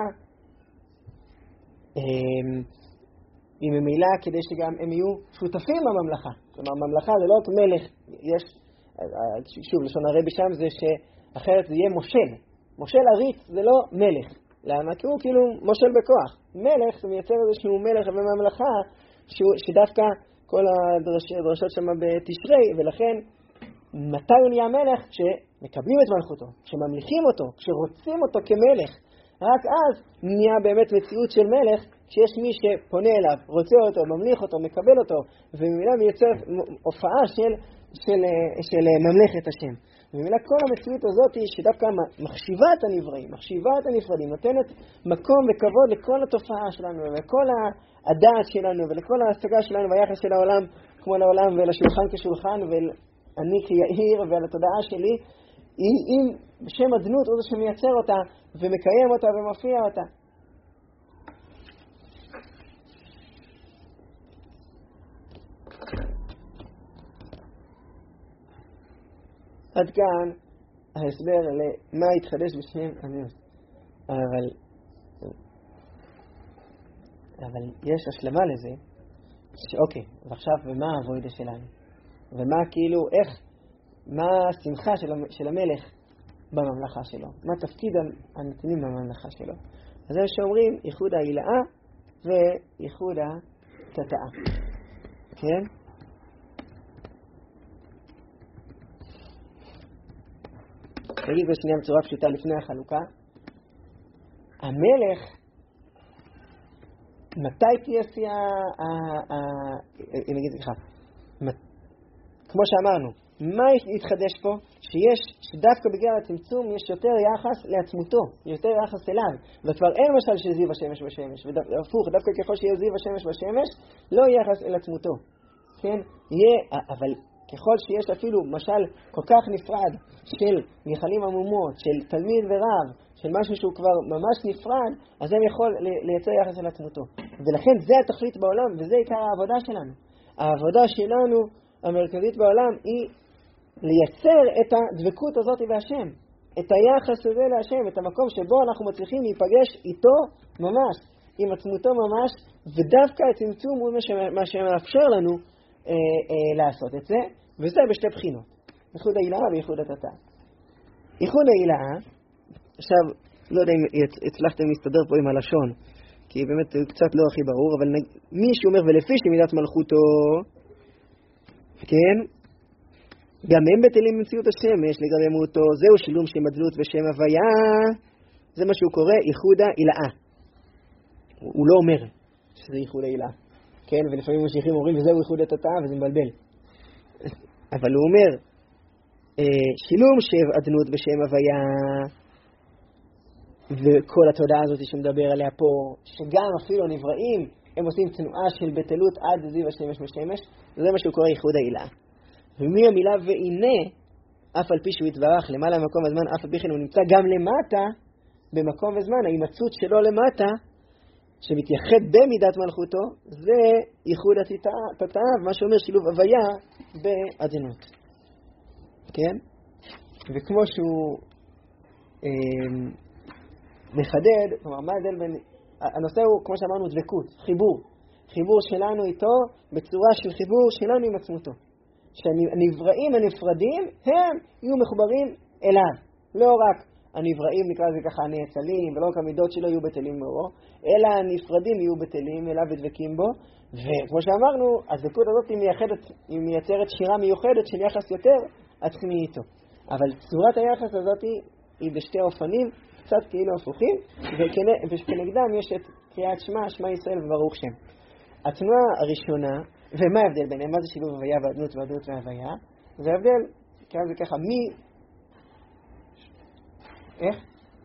היא ממילא כדי שגם הם יהיו שותפים בממלכה. כלומר, ממלכה זה לא רק מלך, יש, שוב, לשון הרבי שם זה שאחרת זה יהיה מושל. מושל עריץ זה לא מלך. למה? כי הוא כאילו מושל בכוח. מלך זה מייצר איזשהו מלך בממלכה שדווקא כל הדרשות שם בתשרי, ולכן מתי הוא נהיה מלך? כשמקבלים את מלכותו, כשממליכים אותו, כשרוצים אותו כמלך. רק אז נהיה באמת מציאות של מלך, כשיש מי שפונה אליו, רוצה אותו, ממליך אותו, מקבל אותו, וממילא מייצר הופעה של של ממלכת השם. ובמילה כל המציאות הזאת שדווקא מחשיבה את הנבראים, מחשיבה את הנפרדים, נותנת מקום וכבוד לכל התופעה שלנו ולכל הדעת שלנו ולכל ההשגה שלנו והיחס של העולם כמו לעולם ולשולחן כשולחן ואני כיאיר ועל התודעה שלי, היא בשם הדנות הוא זה שמייצר אותה ומקיים אותה ומופיע אותה. עד כאן ההסבר למה התחדש בשם עניות. אבל יש השלמה לזה, שאוקיי, ועכשיו ומה העבודה שלנו? ומה כאילו, איך, מה השמחה של המלך בממלכה שלו? מה תפקיד הנתינים בממלכה שלו? אז זה שאומרים ייחוד ההילאה וייחוד התתאה. כן? נגיד בשנייה בצורה פשוטה לפני החלוקה. המלך, מתי תהיה שיאה, נגיד ככה, כמו שאמרנו, מה יתחדש פה? שדווקא בגלל הצמצום יש יותר יחס לעצמותו, יותר יחס אליו, וכבר אין משל שזיו השמש בשמש, והפוך, דווקא ככל שיהיה זיו השמש בשמש, לא יהיה יחס אל עצמותו, כן? אבל ככל שיש אפילו משל כל כך נפרד של נחלים עמומות, של תלמיד ורב, של משהו שהוא כבר ממש נפרד, אז זה יכול לייצר יחס אל עצמותו. ולכן זה התכלית בעולם, וזה עיקר העבודה שלנו. העבודה שלנו, המרכזית בעולם, היא לייצר את הדבקות הזאת בהשם, את היחס הזה להשם, את המקום שבו אנחנו מצליחים להיפגש איתו ממש, עם עצמותו ממש, ודווקא הצמצום הוא מה שמאפשר לנו לעשות את זה, וזה בשתי בחינות, ייחוד ההילאה וייחוד התתאה. ייחוד ההילאה, עכשיו, לא יודע אם הצלחתם להסתדר פה עם הלשון, כי באמת הוא קצת לא הכי ברור, אבל מישהו אומר, ולפי שמידת מלכותו, כן, גם הם בטלים במציאות השמש, לגבי מהותו, זהו שילום שם הדלות ושם הוויה, זה מה שהוא קורא ייחוד ההילאה. הוא לא אומר שזה ייחוד ההילאה, כן, ולפעמים משיכים אומרים, וזהו ייחוד התתאה, וזה מבלבל. אבל הוא אומר, שילום שם הדלות בשם הוויה, וכל התודעה הזאת שמדבר עליה פה, שגם אפילו נבראים, הם עושים תנועה של בטלות עד זיו השמש בשמש, זה מה שהוא קורא ייחוד ההילאה. ומי המילה והנה, אף על פי שהוא יתברך למעלה במקום הזמן, אף על פי כן הוא נמצא גם למטה, במקום הזמן, ההימצאות שלו למטה, שמתייחד במידת מלכותו, זה ייחוד התתאה, מה שאומר שילוב הוויה בעדינות. כן? וכמו שהוא מחדד, כלומר, מה ההבדל בין, הנושא הוא, כמו שאמרנו, דבקות, חיבור שלנו איתו בצורה של חיבור שלנו עם עצמותו. שהנבראים הנפרדים הם יהיו מחוברים אליו. לא רק הנבראים נקרא לזה ככה הנאצלים, ולא רק המידות שלו יהיו בטלים מאורו, אלא הנפרדים יהיו בטלים אליו ודבקים בו. וכמו שאמרנו, הדבקות הזאת היא מייצרת שירה מיוחדת של יחס יותר עצמי איתו. אבל צורת היחס הזאת היא בשתי אופנים, קצת כאילו הפוכים, וכנגדם יש את קריאת שמע ישראל וברוך שם. התנועה הראשונה, ומה ההבדל ביניהם? מה זה שילוב הוויה והדלות והדלות וההוויה? זה ההבדל, קרא זה ככה, איך?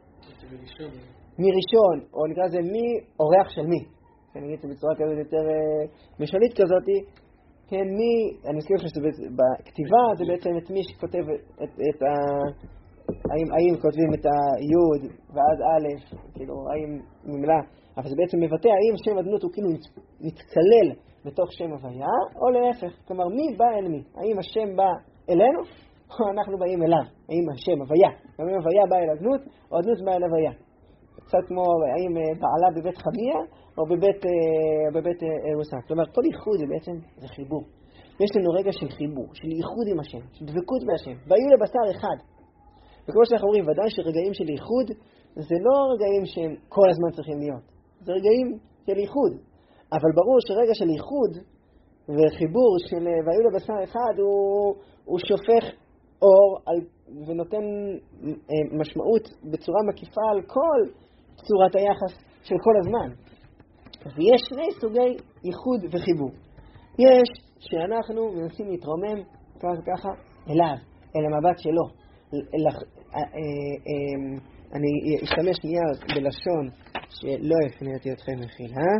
מראשון, או נקרא זה אורח של מי. אני אגיד את זה בצורה כזאת יותר משולית כזאת, כן, אני מזכיר לך שבכתיבה זה בעצם את מי שכותב את האם כותבים את היוד ואז א', כאילו, האם ממלה, אבל זה בעצם מבטא האם שם הדנות הוא כאילו מתצלל בתוך שם הוויה, או להפך, כלומר מי בא אל מי? האם השם בא אלינו, או אנחנו באים אליו? האם השם הוויה, האם הוויה בא אל הדנות, או הדנות בא אל הוויה? קצת כמו האם בעלה בבית חמיה, או בבית רוסה. כלומר, כל ייחוד זה בעצם זה חיבור. יש לנו רגע של חיבור, של ייחוד עם השם, של דבקות בהשם, והיו לבשר אחד. וכמו שאנחנו אומרים, ודאי שרגעים של ייחוד, זה לא רגעים שהם כל הזמן צריכים להיות. זה רגעים של ייחוד. אבל ברור שרגע של ייחוד וחיבור של והיו לבשר אחד, הוא שופך אור ונותן משמעות בצורה מקיפה על כל צורת היחס של כל הזמן. ויש שני סוגי ייחוד וחיבור. יש שאנחנו מנסים להתרומם ככה, אליו, אל המבט שלו. אני אשתמש מיד בלשון שלא הפניתי אתכם מחילה.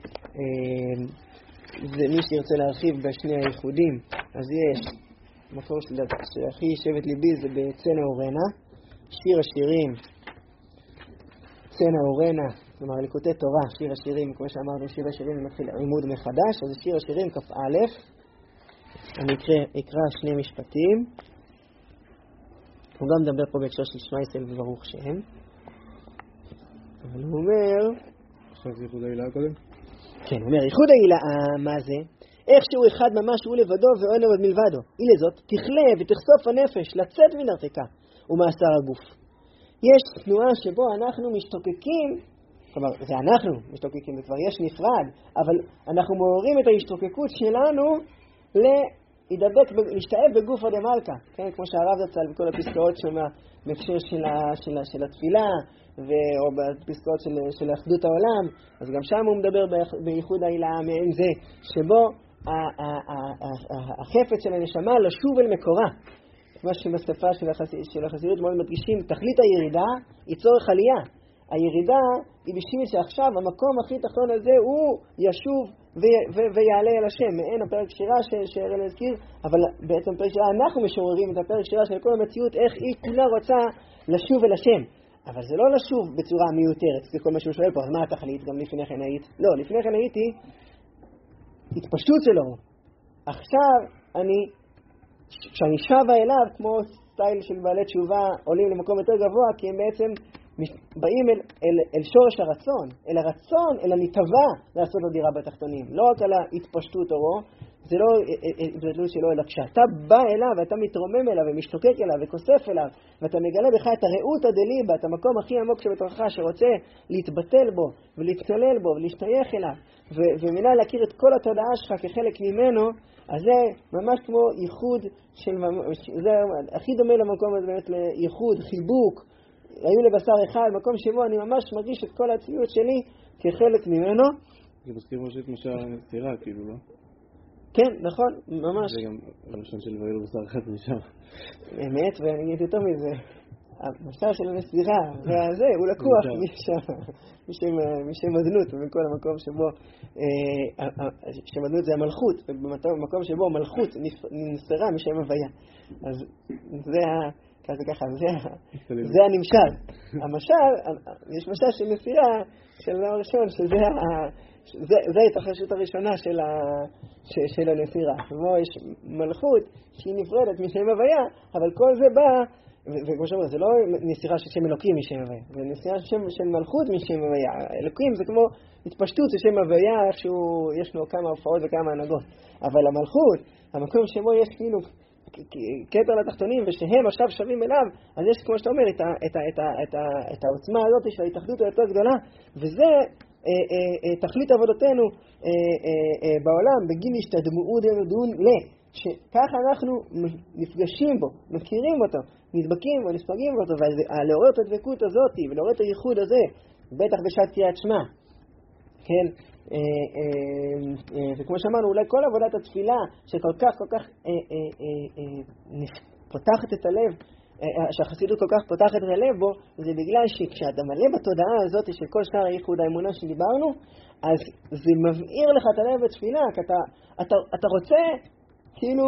מי שירצה להרחיב בשני הייחודים, אז יש מקור שהכי ישבת ליבי זה בצנע אורנה, שיר השירים צנע אורנה, כלומר ליקוטי תורה, שיר השירים, כמו שאמרנו, שיר השירים מתחיל לימוד מחדש, אז שיר השירים כ"א. אני אקרא שני משפטים. הוא גם מדבר פה בהקשר של שמע ישראל וברוך שם. אבל הוא אומר... עכשיו זה ייחוד העילה קודם? כן, הוא אומר, ייחוד העילה, מה זה? איך שהוא אחד ממש הוא לבדו ואין עוד מלבדו. אילה זאת, תכלה ותחשוף הנפש, לצאת מנרתקה ומאסר הגוף. יש תנועה שבו אנחנו משתוקקים, כלומר, זה אנחנו משתוקקים, זה כבר יש נפרד, אבל אנחנו מעוררים את ההשתוקקות שלנו להשתאב בגוף הדמלכה, כן? כמו שהרב זצ"ל בכל הפסקאות שם, בהקשר של התפילה, או בפסקאות של אחדות העולם, אז גם שם הוא מדבר בייחוד העילה מעין זה, שבו החפץ של הנשמה לשוב אל מקורה. מה שבשפה של החסידות מאוד מדגישים, תכלית הירידה היא צורך עלייה. הירידה היא בשביל שעכשיו המקום הכי תחתון הזה הוא ישוב ויעלה אל השם. מעין הפרק שירה שהראה להזכיר, אבל בעצם פרק שירה אנחנו משוררים את הפרק שירה של כל המציאות, איך היא כולה רוצה לשוב אל השם. אבל זה לא לשוב בצורה מיותרת, זה כל מה שהוא שואל פה, אז מה התכלית? גם לפני כן היית? לא, לפני כן הייתי התפשטות שלו. עכשיו כשאני שווה אליו, כמו סטייל של בעלי תשובה, עולים למקום יותר גבוה, כי הם בעצם באים אל שורש הרצון, אל הרצון, אל המתהווה לעשות לו דירה בתחתונים. לא רק על ההתפשטות אורו, זה לא התבטלות שלו, אלא כשאתה בא אליו ואתה מתרומם אליו ומשתוקק אליו וכוסף אליו, ואתה מגלה בך את הרעות הדליבה, את המקום הכי עמוק שבתוכך שרוצה להתבטל בו ולהתצלל בו ולהשתייך אליו, ומילה להכיר את כל התודעה שלך כחלק ממנו, אז זה ממש כמו ייחוד זה הכי דומה למקום הזה באמת לייחוד, חיבוק, היו לבשר אחד, מקום שבו אני ממש מרגיש את כל הציות שלי כחלק ממנו. זה מזכיר משהו את משל הנסירה, כאילו, לא? כן, נכון, ממש. זה גם הראשון של והיו לבשר אחד משם. באמת, ואני אגיד יותר מזה, המשל של הנסירה, והזה, הוא לקוח משם אדנות, ובכל המקום שבו, שם אדנות זה המלכות, ובמקום שבו מלכות נסתרה משם הוויה. אז ככה, זה הנמשל. המשל, יש משל של נסירה, של הראשון, זה ההתרחשות הראשונה של הנסירה. שבו יש מלכות שהיא נפרדת משם הוויה, אבל כל זה בא, וכמו שאומר, זה לא נסירה של שם אלוקים משם הוויה, זה נסירה של מלכות משם הוויה. אלוקים זה כמו התפשטות של שם הוויה, איכשהו יש לו כמה הופעות וכמה הנהגות. אבל המלכות, המקום שבו יש כאילו קטר לתחתונים ושהם עכשיו שווים אליו, אז יש כמו שאתה אומר את העוצמה הזאת של ההתאחדות היותר גדולה, וזה תכלית עבודתנו בעולם בגין השתדמות דמדון שככה אנחנו נפגשים בו, מכירים אותו, נדבקים ונספגים אותו, ולעורר את הדבקות הזאת ולעורר את הייחוד הזה, בטח בשעת קריאת שמע, כן? וכמו שאמרנו, אולי כל עבודת התפילה שכל כך פותחת את הלב, שהחסידות כל כך פותחת את הלב בו, זה בגלל שכשאתה מלא בתודעה הזאת של כל שאר הייחוד האמונה שדיברנו, אז זה מבעיר לך את הלב בתפילה, כי אתה רוצה, כאילו,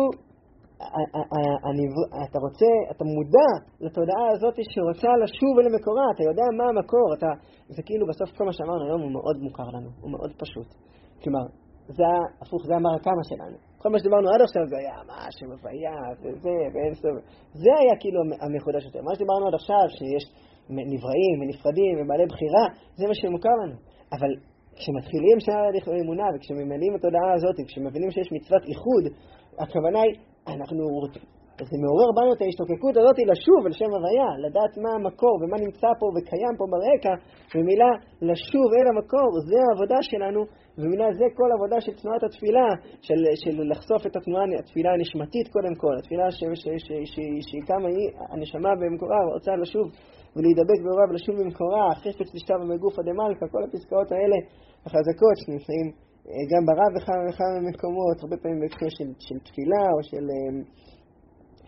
אתה מודע לתודעה הזאת שרוצה לשוב אל המקורה, אתה יודע מה המקור, זה כאילו בסוף כל מה שאמרנו היום הוא מאוד מוכר לנו, הוא מאוד פשוט. כלומר, זה הפוך, זה המרקמה שלנו. כל מה שדיברנו עד עכשיו זה היה מה שמבעיה וזה ואין סוף. זה היה כאילו המחודש יותר. מה שדיברנו עד עכשיו שיש נבראים ונפרדים ובעלי בחירה, זה מה שמוכר לנו. אבל כשמתחילים שער האמונה וכשממלאים את התודעה הזאת, כשמבינים שיש מצוות איחוד, הכוונה היא, זה מעורר בנו את ההשתוקקות הזאת לשוב אל שם הוויה, לדעת מה המקור ומה נמצא פה וקיים פה ברקע, ומילה לשוב אל המקור, זה העבודה שלנו, ומילה זה כל עבודה של תנועת התפילה, של לחשוף את התפילה הנשמתית קודם כל, התפילה שהיא כמה היא הנשמה במקורה, רוצה לשוב ולהידבק באורה ולשוב במקורה, החפץ לשכב במגוף הדמלכה, כל הפסקאות האלה החזקות שנמצאים גם ברב וכמה מקומות, הרבה פעמים בהקשר של תפילה או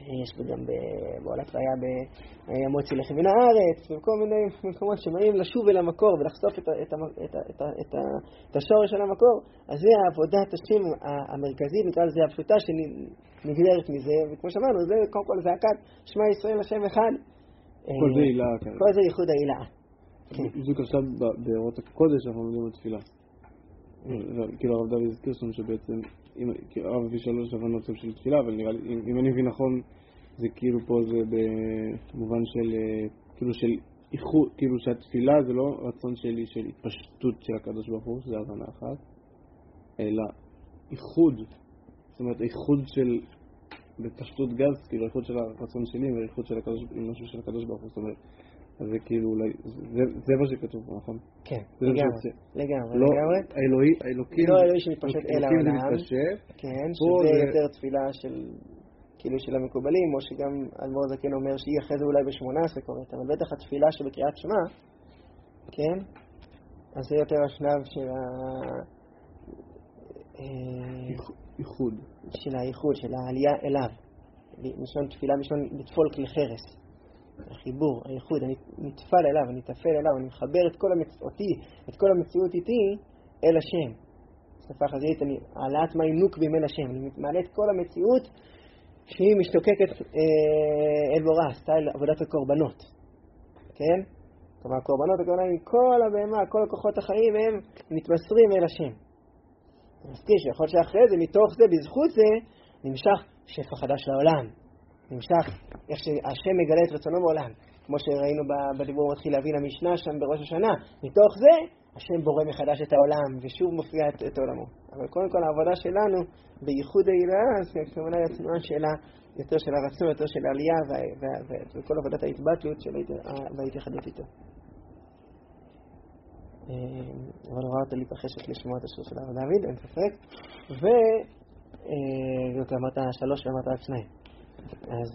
יש גם בעולת והיה במוציא לחם מן הארץ, ובכל מיני מקומות שבאים לשוב אל המקור ולחשוף את השורש של המקור. אז זה העבודת השם המרכזית, נקרא לזה הפשוטה שנגזרת מזה, וכמו שאמרנו, זה קודם כל זעקת שמע ישראל השם אחד. כל זה עילה. כל זה ייחוד העילה. בדיוק עכשיו באורות הקודש אנחנו לומדים בתפילה. כאילו הרב דוד הזכיר שם שבעצם הרב הביא 3 הבנות של תפילה, אבל נראה לי, אם אני מבין נכון, זה כאילו פה זה במובן של כאילו של איחוד, כאילו שהתפילה זה לא רצון שלי של התפשטות של הקדוש ברוך הוא, שזה הבנה אחת, אלא איחוד, זאת אומרת איחוד של בפשטות גז, כאילו איחוד של הרצון שלי ואיחוד של הקדוש, עם משהו של הקדוש ברוך הוא, זאת אומרת אז זה כאילו אולי, זה מה שכתוב פה, נכון? כן, לגמרי. לא האלוקים, לא האלוהים שמתפשט אל העולם, כן, שזה זה יותר תפילה של כאילו של המקובלים, או שגם אדמו"ר הזקן אומר שהיא אחרי זה אולי ב-18 קוראת, אבל בטח התפילה שבקריאת שמע, כן, אז זה יותר השלב של איחוד, של העלייה אליו, משון תפילה, משון לטפול כלי חרס. החיבור, הייחוד, אני נטפל אליו, אני טפל אליו, אני מחבר את כל המציאות איתי אל השם. בשפה חז"לית, אני העלאת מעינוק בימי השם, אני מעלה את כל המציאות שהיא משתוקקת אל בורא, סטייל עבודת הקורבנות. כן? כלומר, הקורבנות, הכוונה עם כל הבהמה, כל הכוחות החיים, הם מתמסרים אל השם. אני מזכיר שיכול להיות שאחרי זה, מתוך זה, בזכות זה, נמשך שפע חדש לעולם. נמשך איך שהשם מגלה את רצונו בעולם, כמו שראינו בדיבור מתחיל להבין המשנה שם בראש השנה. מתוך זה השם בורא מחדש את העולם ושוב מופיע את עולמו. אבל קודם כל העבודה שלנו בייחוד העילה, זה כמובן התנועה שלה יותר של הרצון, יותר של העלייה וכל עבודת ההתבטלות וההתייחדות איתו. אבל הוראת לי פחשת לשמוע את השיר של הרב דוד, אין ספק. וזאת אמרת 3 ואמרת רק 2. אז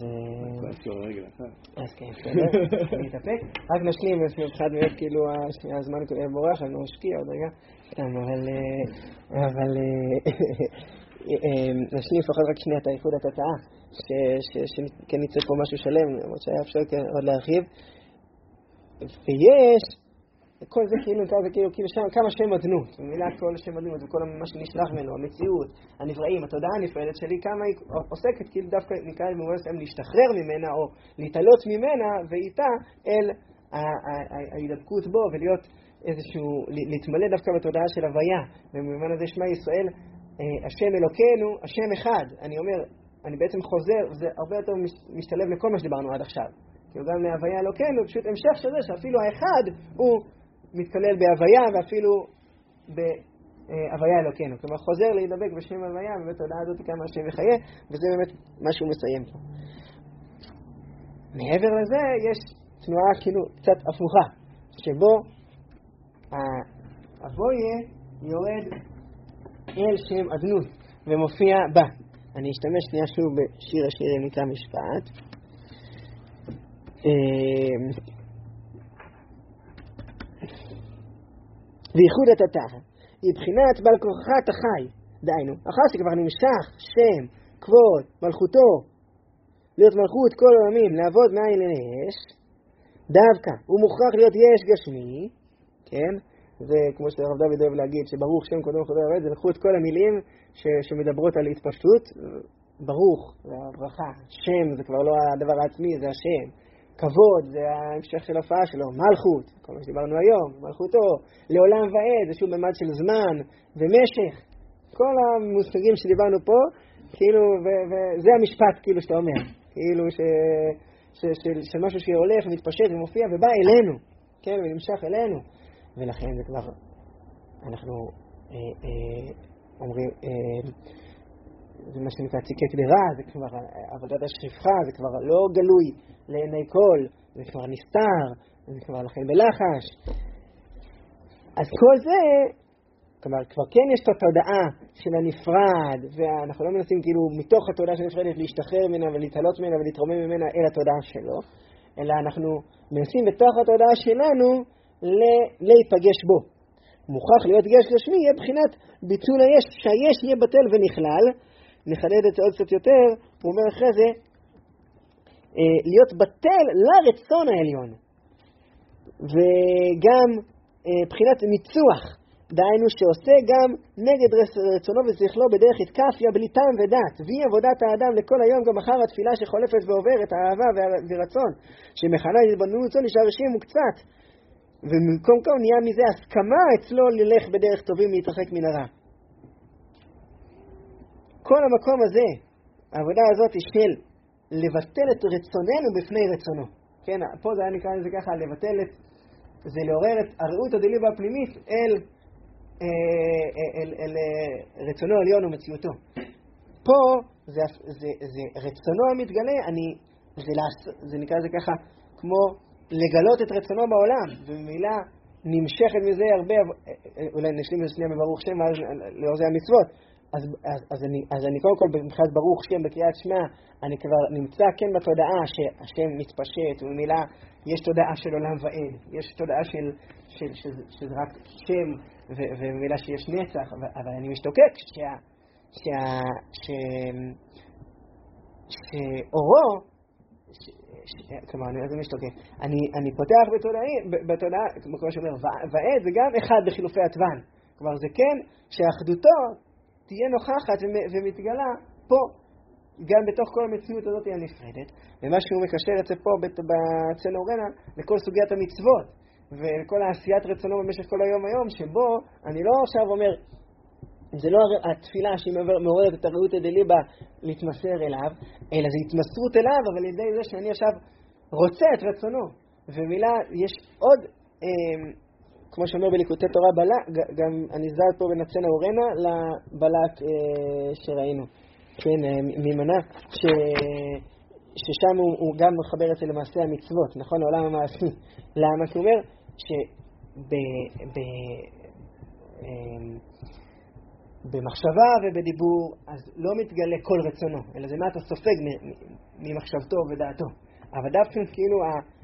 כן, אני אתאפק. רק נשלים, מבחינת באמת כאילו הזמן בורח, אני משקיע עוד רגע, אבל נשלים לפחות רק שנייה את הייחוד התוצאה, שכן יצא פה משהו שלם, למרות שהיה אפשר עוד להרחיב. ויש כל זה כאילו שם כמה שם אדנות, במילה כל שם אדנות וכל מה שנשלח ממנו, המציאות, הנבראים, התודעה הנפרדת שלי, כמה היא עוסקת כאילו דווקא נקרא במובן מסוים להשתחרר ממנה או להתעלות ממנה ואיתה אל ההידבקות בו ולהיות איזשהו, להתמלא דווקא בתודעה של הוויה. ובמובן הזה שמע ישראל, השם אלוקינו, השם אחד. אני אומר, אני בעצם חוזר, זה הרבה יותר משתלב לכל מה שדיברנו עד עכשיו. כאילו גם להוויה אלוקינו, פשוט המשך של זה שאפילו האחד הוא מתכלל בהוויה ואפילו בהוויה אלוקינו. כלומר חוזר להידבק בשם הוויה ובתודעה הזאת כמה השם וחיה, וזה באמת מה שהוא מסיים פה. מעבר לזה יש תנועה כאילו קצת הפוכה, שבו ההוויה יורד אל שם אדנות ומופיע בה. אני אשתמש שנייה שוב בשיר השירים נקרא משפט. וייחוד התתה היא בחינת בעל כוחך תחי, דיינו אחר שכבר נמשך שם כבוד מלכותו להיות מלכות כל העולמים, לעבוד מאין לנש, דווקא הוא מוכרח להיות יש גשמי, כן? זה כמו שהרב דוד אוהב להגיד שברוך שם קודם חודו ירד, זה לקחו את כל המילים שמדברות על התפשטות. ברוך זה הברכה, שם זה כבר לא הדבר העצמי, זה השם. כבוד זה ההמשך של ההופעה שלו, מלכות, כל מה שדיברנו היום, מלכותו, לעולם ועד, זה שוב ממד של זמן ומשך, כל המושגים שדיברנו פה, כאילו, וזה המשפט כאילו שאתה אומר, כאילו של משהו שהולך ומתפשט ומופיע ובא אלינו, כן, ונמשך אלינו, ולכן זה כבר, אנחנו אומרים, זה מה שנקרא ציקי קדרה, זה כבר עבודת השפחה, זה כבר לא גלוי לעיני כל, זה כבר נסתר, זה כבר לכן בלחש. אז כל זה, כלומר, כבר כן יש את התודעה של הנפרד, ואנחנו לא מנסים כאילו מתוך התודעה של הנפרדת להשתחרר ממנה ולהתעלות ממנה ולהתרומם ממנה אל התודעה שלו, אלא אנחנו מנסים בתוך התודעה שלנו להיפגש בו. מוכרח להיות יש גשמי, יהיה בחינת ביטול היש, שהיש יהיה בטל ונכלל. נחדד את זה עוד קצת יותר, הוא אומר אחרי זה, להיות בטל לרצון העליון. וגם בחינת מיצוח, דהיינו שעושה גם נגד רצונו ושכלו בדרך התקפיה בלי טעם ודעת, והיא עבודת האדם לכל היום גם אחר התפילה שחולפת ועוברת, האהבה ורצון, שמכנה התבוננות זו נשאר רשים וקצת, ומקום כה נהיה מזה הסכמה אצלו ללך בדרך טובים להתרחק מן הרע. כל המקום הזה, העבודה הזאת היא של לבטל את רצוננו בפני רצונו. כן, פה זה היה נקרא לזה ככה, לבטל את, זה לעורר את הרעות הדליבה הפנימית אל רצונו העליון ומציאותו. פה זה רצונו המתגלה, זה נקרא לזה ככה, כמו לגלות את רצונו בעולם, ובמילה נמשכת מזה הרבה, אולי נשלים את זה שנייה בברוך שם, לאור זה המצוות. אז אני קודם כל מבחינת ברוך שם בקריאת שמע, אני כבר נמצא כן בתודעה שהשם מתפשט, ובמילה יש תודעה של עולם ועד, יש תודעה שזה רק שם, ובמילה שיש נצח, אבל אני משתוקק שאורו, כלומר, אני משתוקק, אני פותח בתודעה, כמו שאומר, ועד זה גם אחד בחילופי הטבען, כלומר זה כן שאחדותו תהיה נוכחת ומתגלה פה, גם בתוך כל המציאות הזאת הנפרדת, ומה שהוא מקשר את זה פה אצל אורנה לכל סוגיית המצוות, וכל העשיית רצונו במשך כל היום שבו אני לא עכשיו אומר, זה לא התפילה שהיא מעוררת את הרעות הדליבה להתמסר אליו, אלא זה התמסרות אליו, אבל לידי זה שאני עכשיו רוצה את רצונו. ומילה, יש עוד, כמו שאומר בליקוטי תורה בלק, גם אני זז פה בנצנה אורנה לבלק שראינו. כן, ממנה, ששם הוא גם מחבר את זה למעשה המצוות, נכון? העולם המעשי. למה? כי הוא אומר במחשבה ובדיבור, אז לא מתגלה כל רצונו, אלא זה מה אתה סופג ממחשבתו ודעתו. אבל דווקא כאילו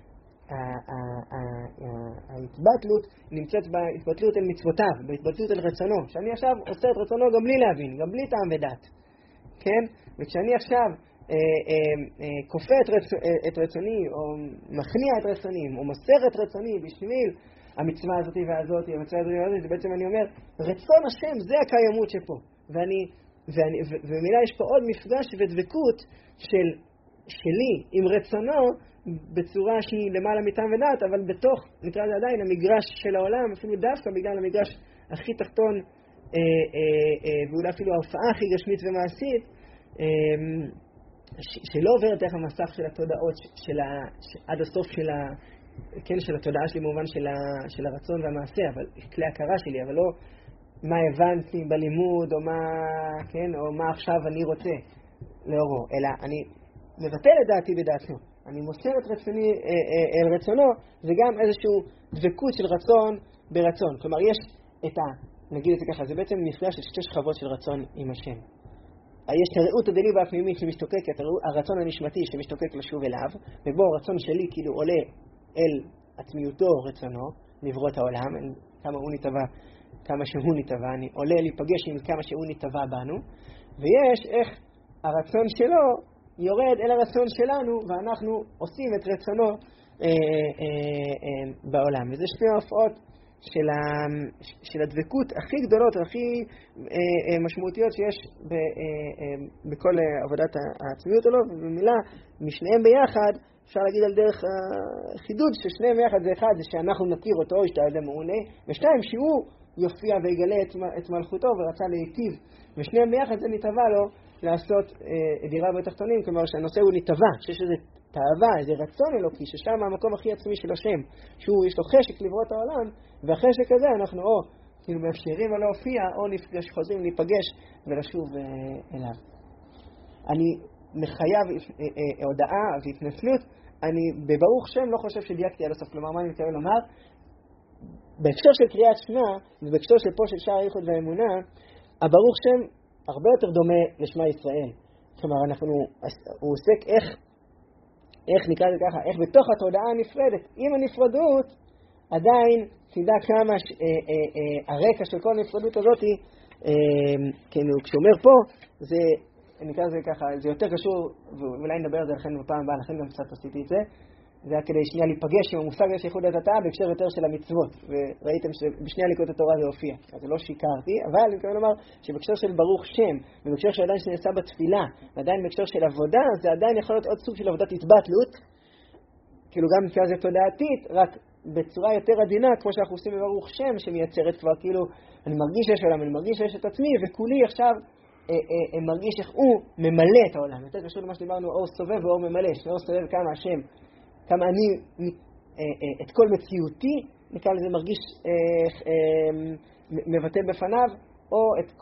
ההתבטלות נמצאת בהתבטלות אל מצוותיו, בהתבטלות אל רצונו. שאני עכשיו עושה את רצונו גם בלי להבין, גם בלי טעם ודעת. כן? וכשאני עכשיו כופה את רצוני, או מכניע את רצוני, או מוסר את רצוני בשביל המצווה הזאת והזאת, המצווה הזאת, זה בעצם אני אומר, רצון השם זה הקיימות שפה. ומילה יש פה עוד מפגש ודבקות שלי עם רצונו, בצורה שהיא למעלה מטעם ודעת, אבל בתוך, נקרא זה עדיין, המגרש של העולם, אפילו דווקא בגלל המגרש הכי תחתון, ואולי אפילו ההופעה הכי גשמית ומעשית, שלא עוברת דרך המסך של התודעות, עד הסוף של התודעה שלי במובן של הרצון והמעשה, אבל כלי הכרה שלי, אבל לא מה הבנתי בלימוד, או מה עכשיו אני רוצה לאורו, אלא אני מבטל את דעתי בדעתו. אני מוסר את רצוני אל רצונו, זה גם איזשהו דבקות של רצון ברצון. כלומר, יש נגיד את זה ככה, זה בעצם מפגש של שתי שכבות של רצון עם השם. יש הרעות הדליבה הפנימית שמשתוקקת, הרצון הנשמתי שמשתוקק לשוב אליו, ובו הרצון שלי כאילו עולה אל עצמיותו רצונו, לברוא את העולם, כמה שהוא נטבע, אני עולה להיפגש עם כמה שהוא נטבע בנו, ויש איך הרצון שלו יורד אל הרצון שלנו, ואנחנו עושים את רצונו בעולם. וזה שתי ההופעות של הדבקות הכי גדולות, הכי משמעותיות שיש בכל עבודת העצמיות שלו, ובמילה, משניהם ביחד, אפשר להגיד על דרך חידוד ששניהם ביחד זה אחד, זה שאנחנו נכיר אותו, ישתעד למעונה, ושתיים, שהוא יופיע ויגלה את מלכותו ורצה להיטיב, ושניהם ביחד זה נתבע לו לעשות דירה בתחתונים, כלומר שהנושא הוא נתבע, שיש איזה תאווה, איזה רצון אלוקי, ששם המקום הכי עצמי של השם, שהוא יש לו חשק לברוא את העולם, והחשק הזה אנחנו או כאילו מאפשרים לו להופיע, או חוזרים להיפגש ולשוב אליו. אני מחייב הודעה והתנצלות, אני בברוך שם לא חושב שדייקתי עד הסוף, כלומר מה אני מתכוון לומר? בהקשר של קריאת שמע, ובהקשר של פה של שער הייחוד והאמונה, הברוך שם הרבה יותר דומה לשמע ישראל. כלומר, הוא עוסק איך נקרא זה ככה, איך בתוך התודעה הנפרדת, עם הנפרדות, עדיין תדע כמה הרקע של כל הנפרדות הזאת, כאילו, כשאומר פה, זה נקרא לזה ככה, זה יותר קשור, ואולי נדבר על זה לכן בפעם הבאה, לכן גם קצת עשיתי את זה. זה היה כדי שנייה להיפגש עם המושג הזה שייחוד התורה בהקשר יותר של המצוות, וראיתם שבשנייה ליקוט התורה זה הופיע, אז לא שיקרתי, אבל אני מתכוון לומר שבהקשר של ברוך שם, ובהקשר של עדיין שנעשה בתפילה, ועדיין בהקשר של עבודה, זה עדיין יכול להיות עוד סוג של עבודת התבטלות, כאילו גם נקרא זה תודעתית, רק בצורה יותר עדינה, כמו שאנחנו עושים בברוך שם, שמייצרת כבר כאילו, אני מרגיש שיש עולם, אני מרגיש שיש את עצמי, וכולי עכשיו מרגיש איך הוא ממלא את העולם. יותר קשור למה שדיברנו, אור סובב ואור ממלא, שאור סובב כמה השם, כמה אני את כל מציאותי, נקרא לזה מרגיש מבטא בפניו, או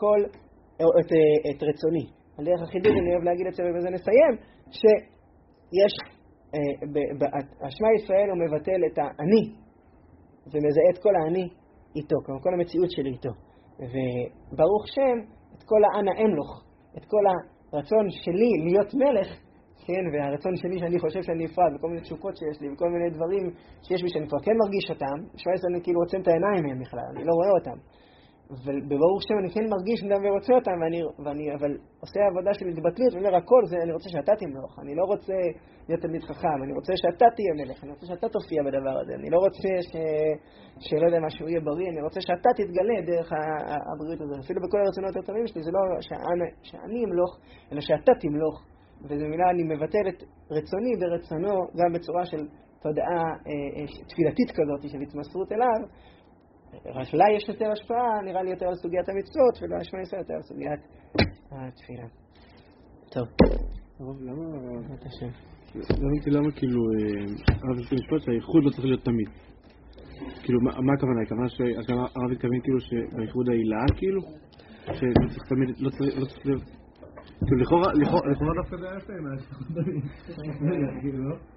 את רצוני. על דרך החידוד אני אוהב להגיד את זה ובזה נסיים, שיש השמע ישראל הוא מבטל את האני, ומזהה את כל האני איתו, כלומר כל המציאות שלי איתו. וברוך שם, את כל האנה אמלוך, את כל הרצון שלי להיות מלך, כן, והרצון שלי שאני חושב שאני נפרד, וכל מיני תשוקות שיש לי, וכל מיני דברים שיש בי שאני כבר כן מרגיש אותם, שמע ישראל אני כאילו רוצים את העיניים מהם בכלל, אני לא רואה אותם. ובברוך שם אני כן מרגיש גם ורוצה אותם, אבל עושה עבודה של התבטלות, ואומר הכל זה, אני רוצה שאתה תמלוך, אני לא רוצה להיות תלמיד חכם, אני רוצה שאתה תהיה מלך, אני רוצה שאתה תופיע בדבר הזה, אני לא רוצה שלא יודע מה שהוא יהיה בריא, אני רוצה שאתה תתגלה דרך הבריאות הזאת. אפילו בכל הרצונות הטובים שלי, זה לא שאני אמלוך, אלא שאתה תמלוך, וזו מילה אני מבטל את רצוני ברצונו, גם בצורה של תודעה תפילתית כזאת, של התמסרות אליו. לה יש יותר השפעה, נראה לי יותר על סוגיית המצוות, ולא השפעה יותר על סוגיית התפילה. טוב. למה כאילו, הרב יש משפט שהייחוד לא צריך להיות תמיד. כאילו, מה הכוונה? הרב התכוון כאילו שבייחוד העילה, כאילו? שצריך תמיד, לא צריך להיות... כאילו, לכאורה דווקא זה היה יפה, כאילו, לא?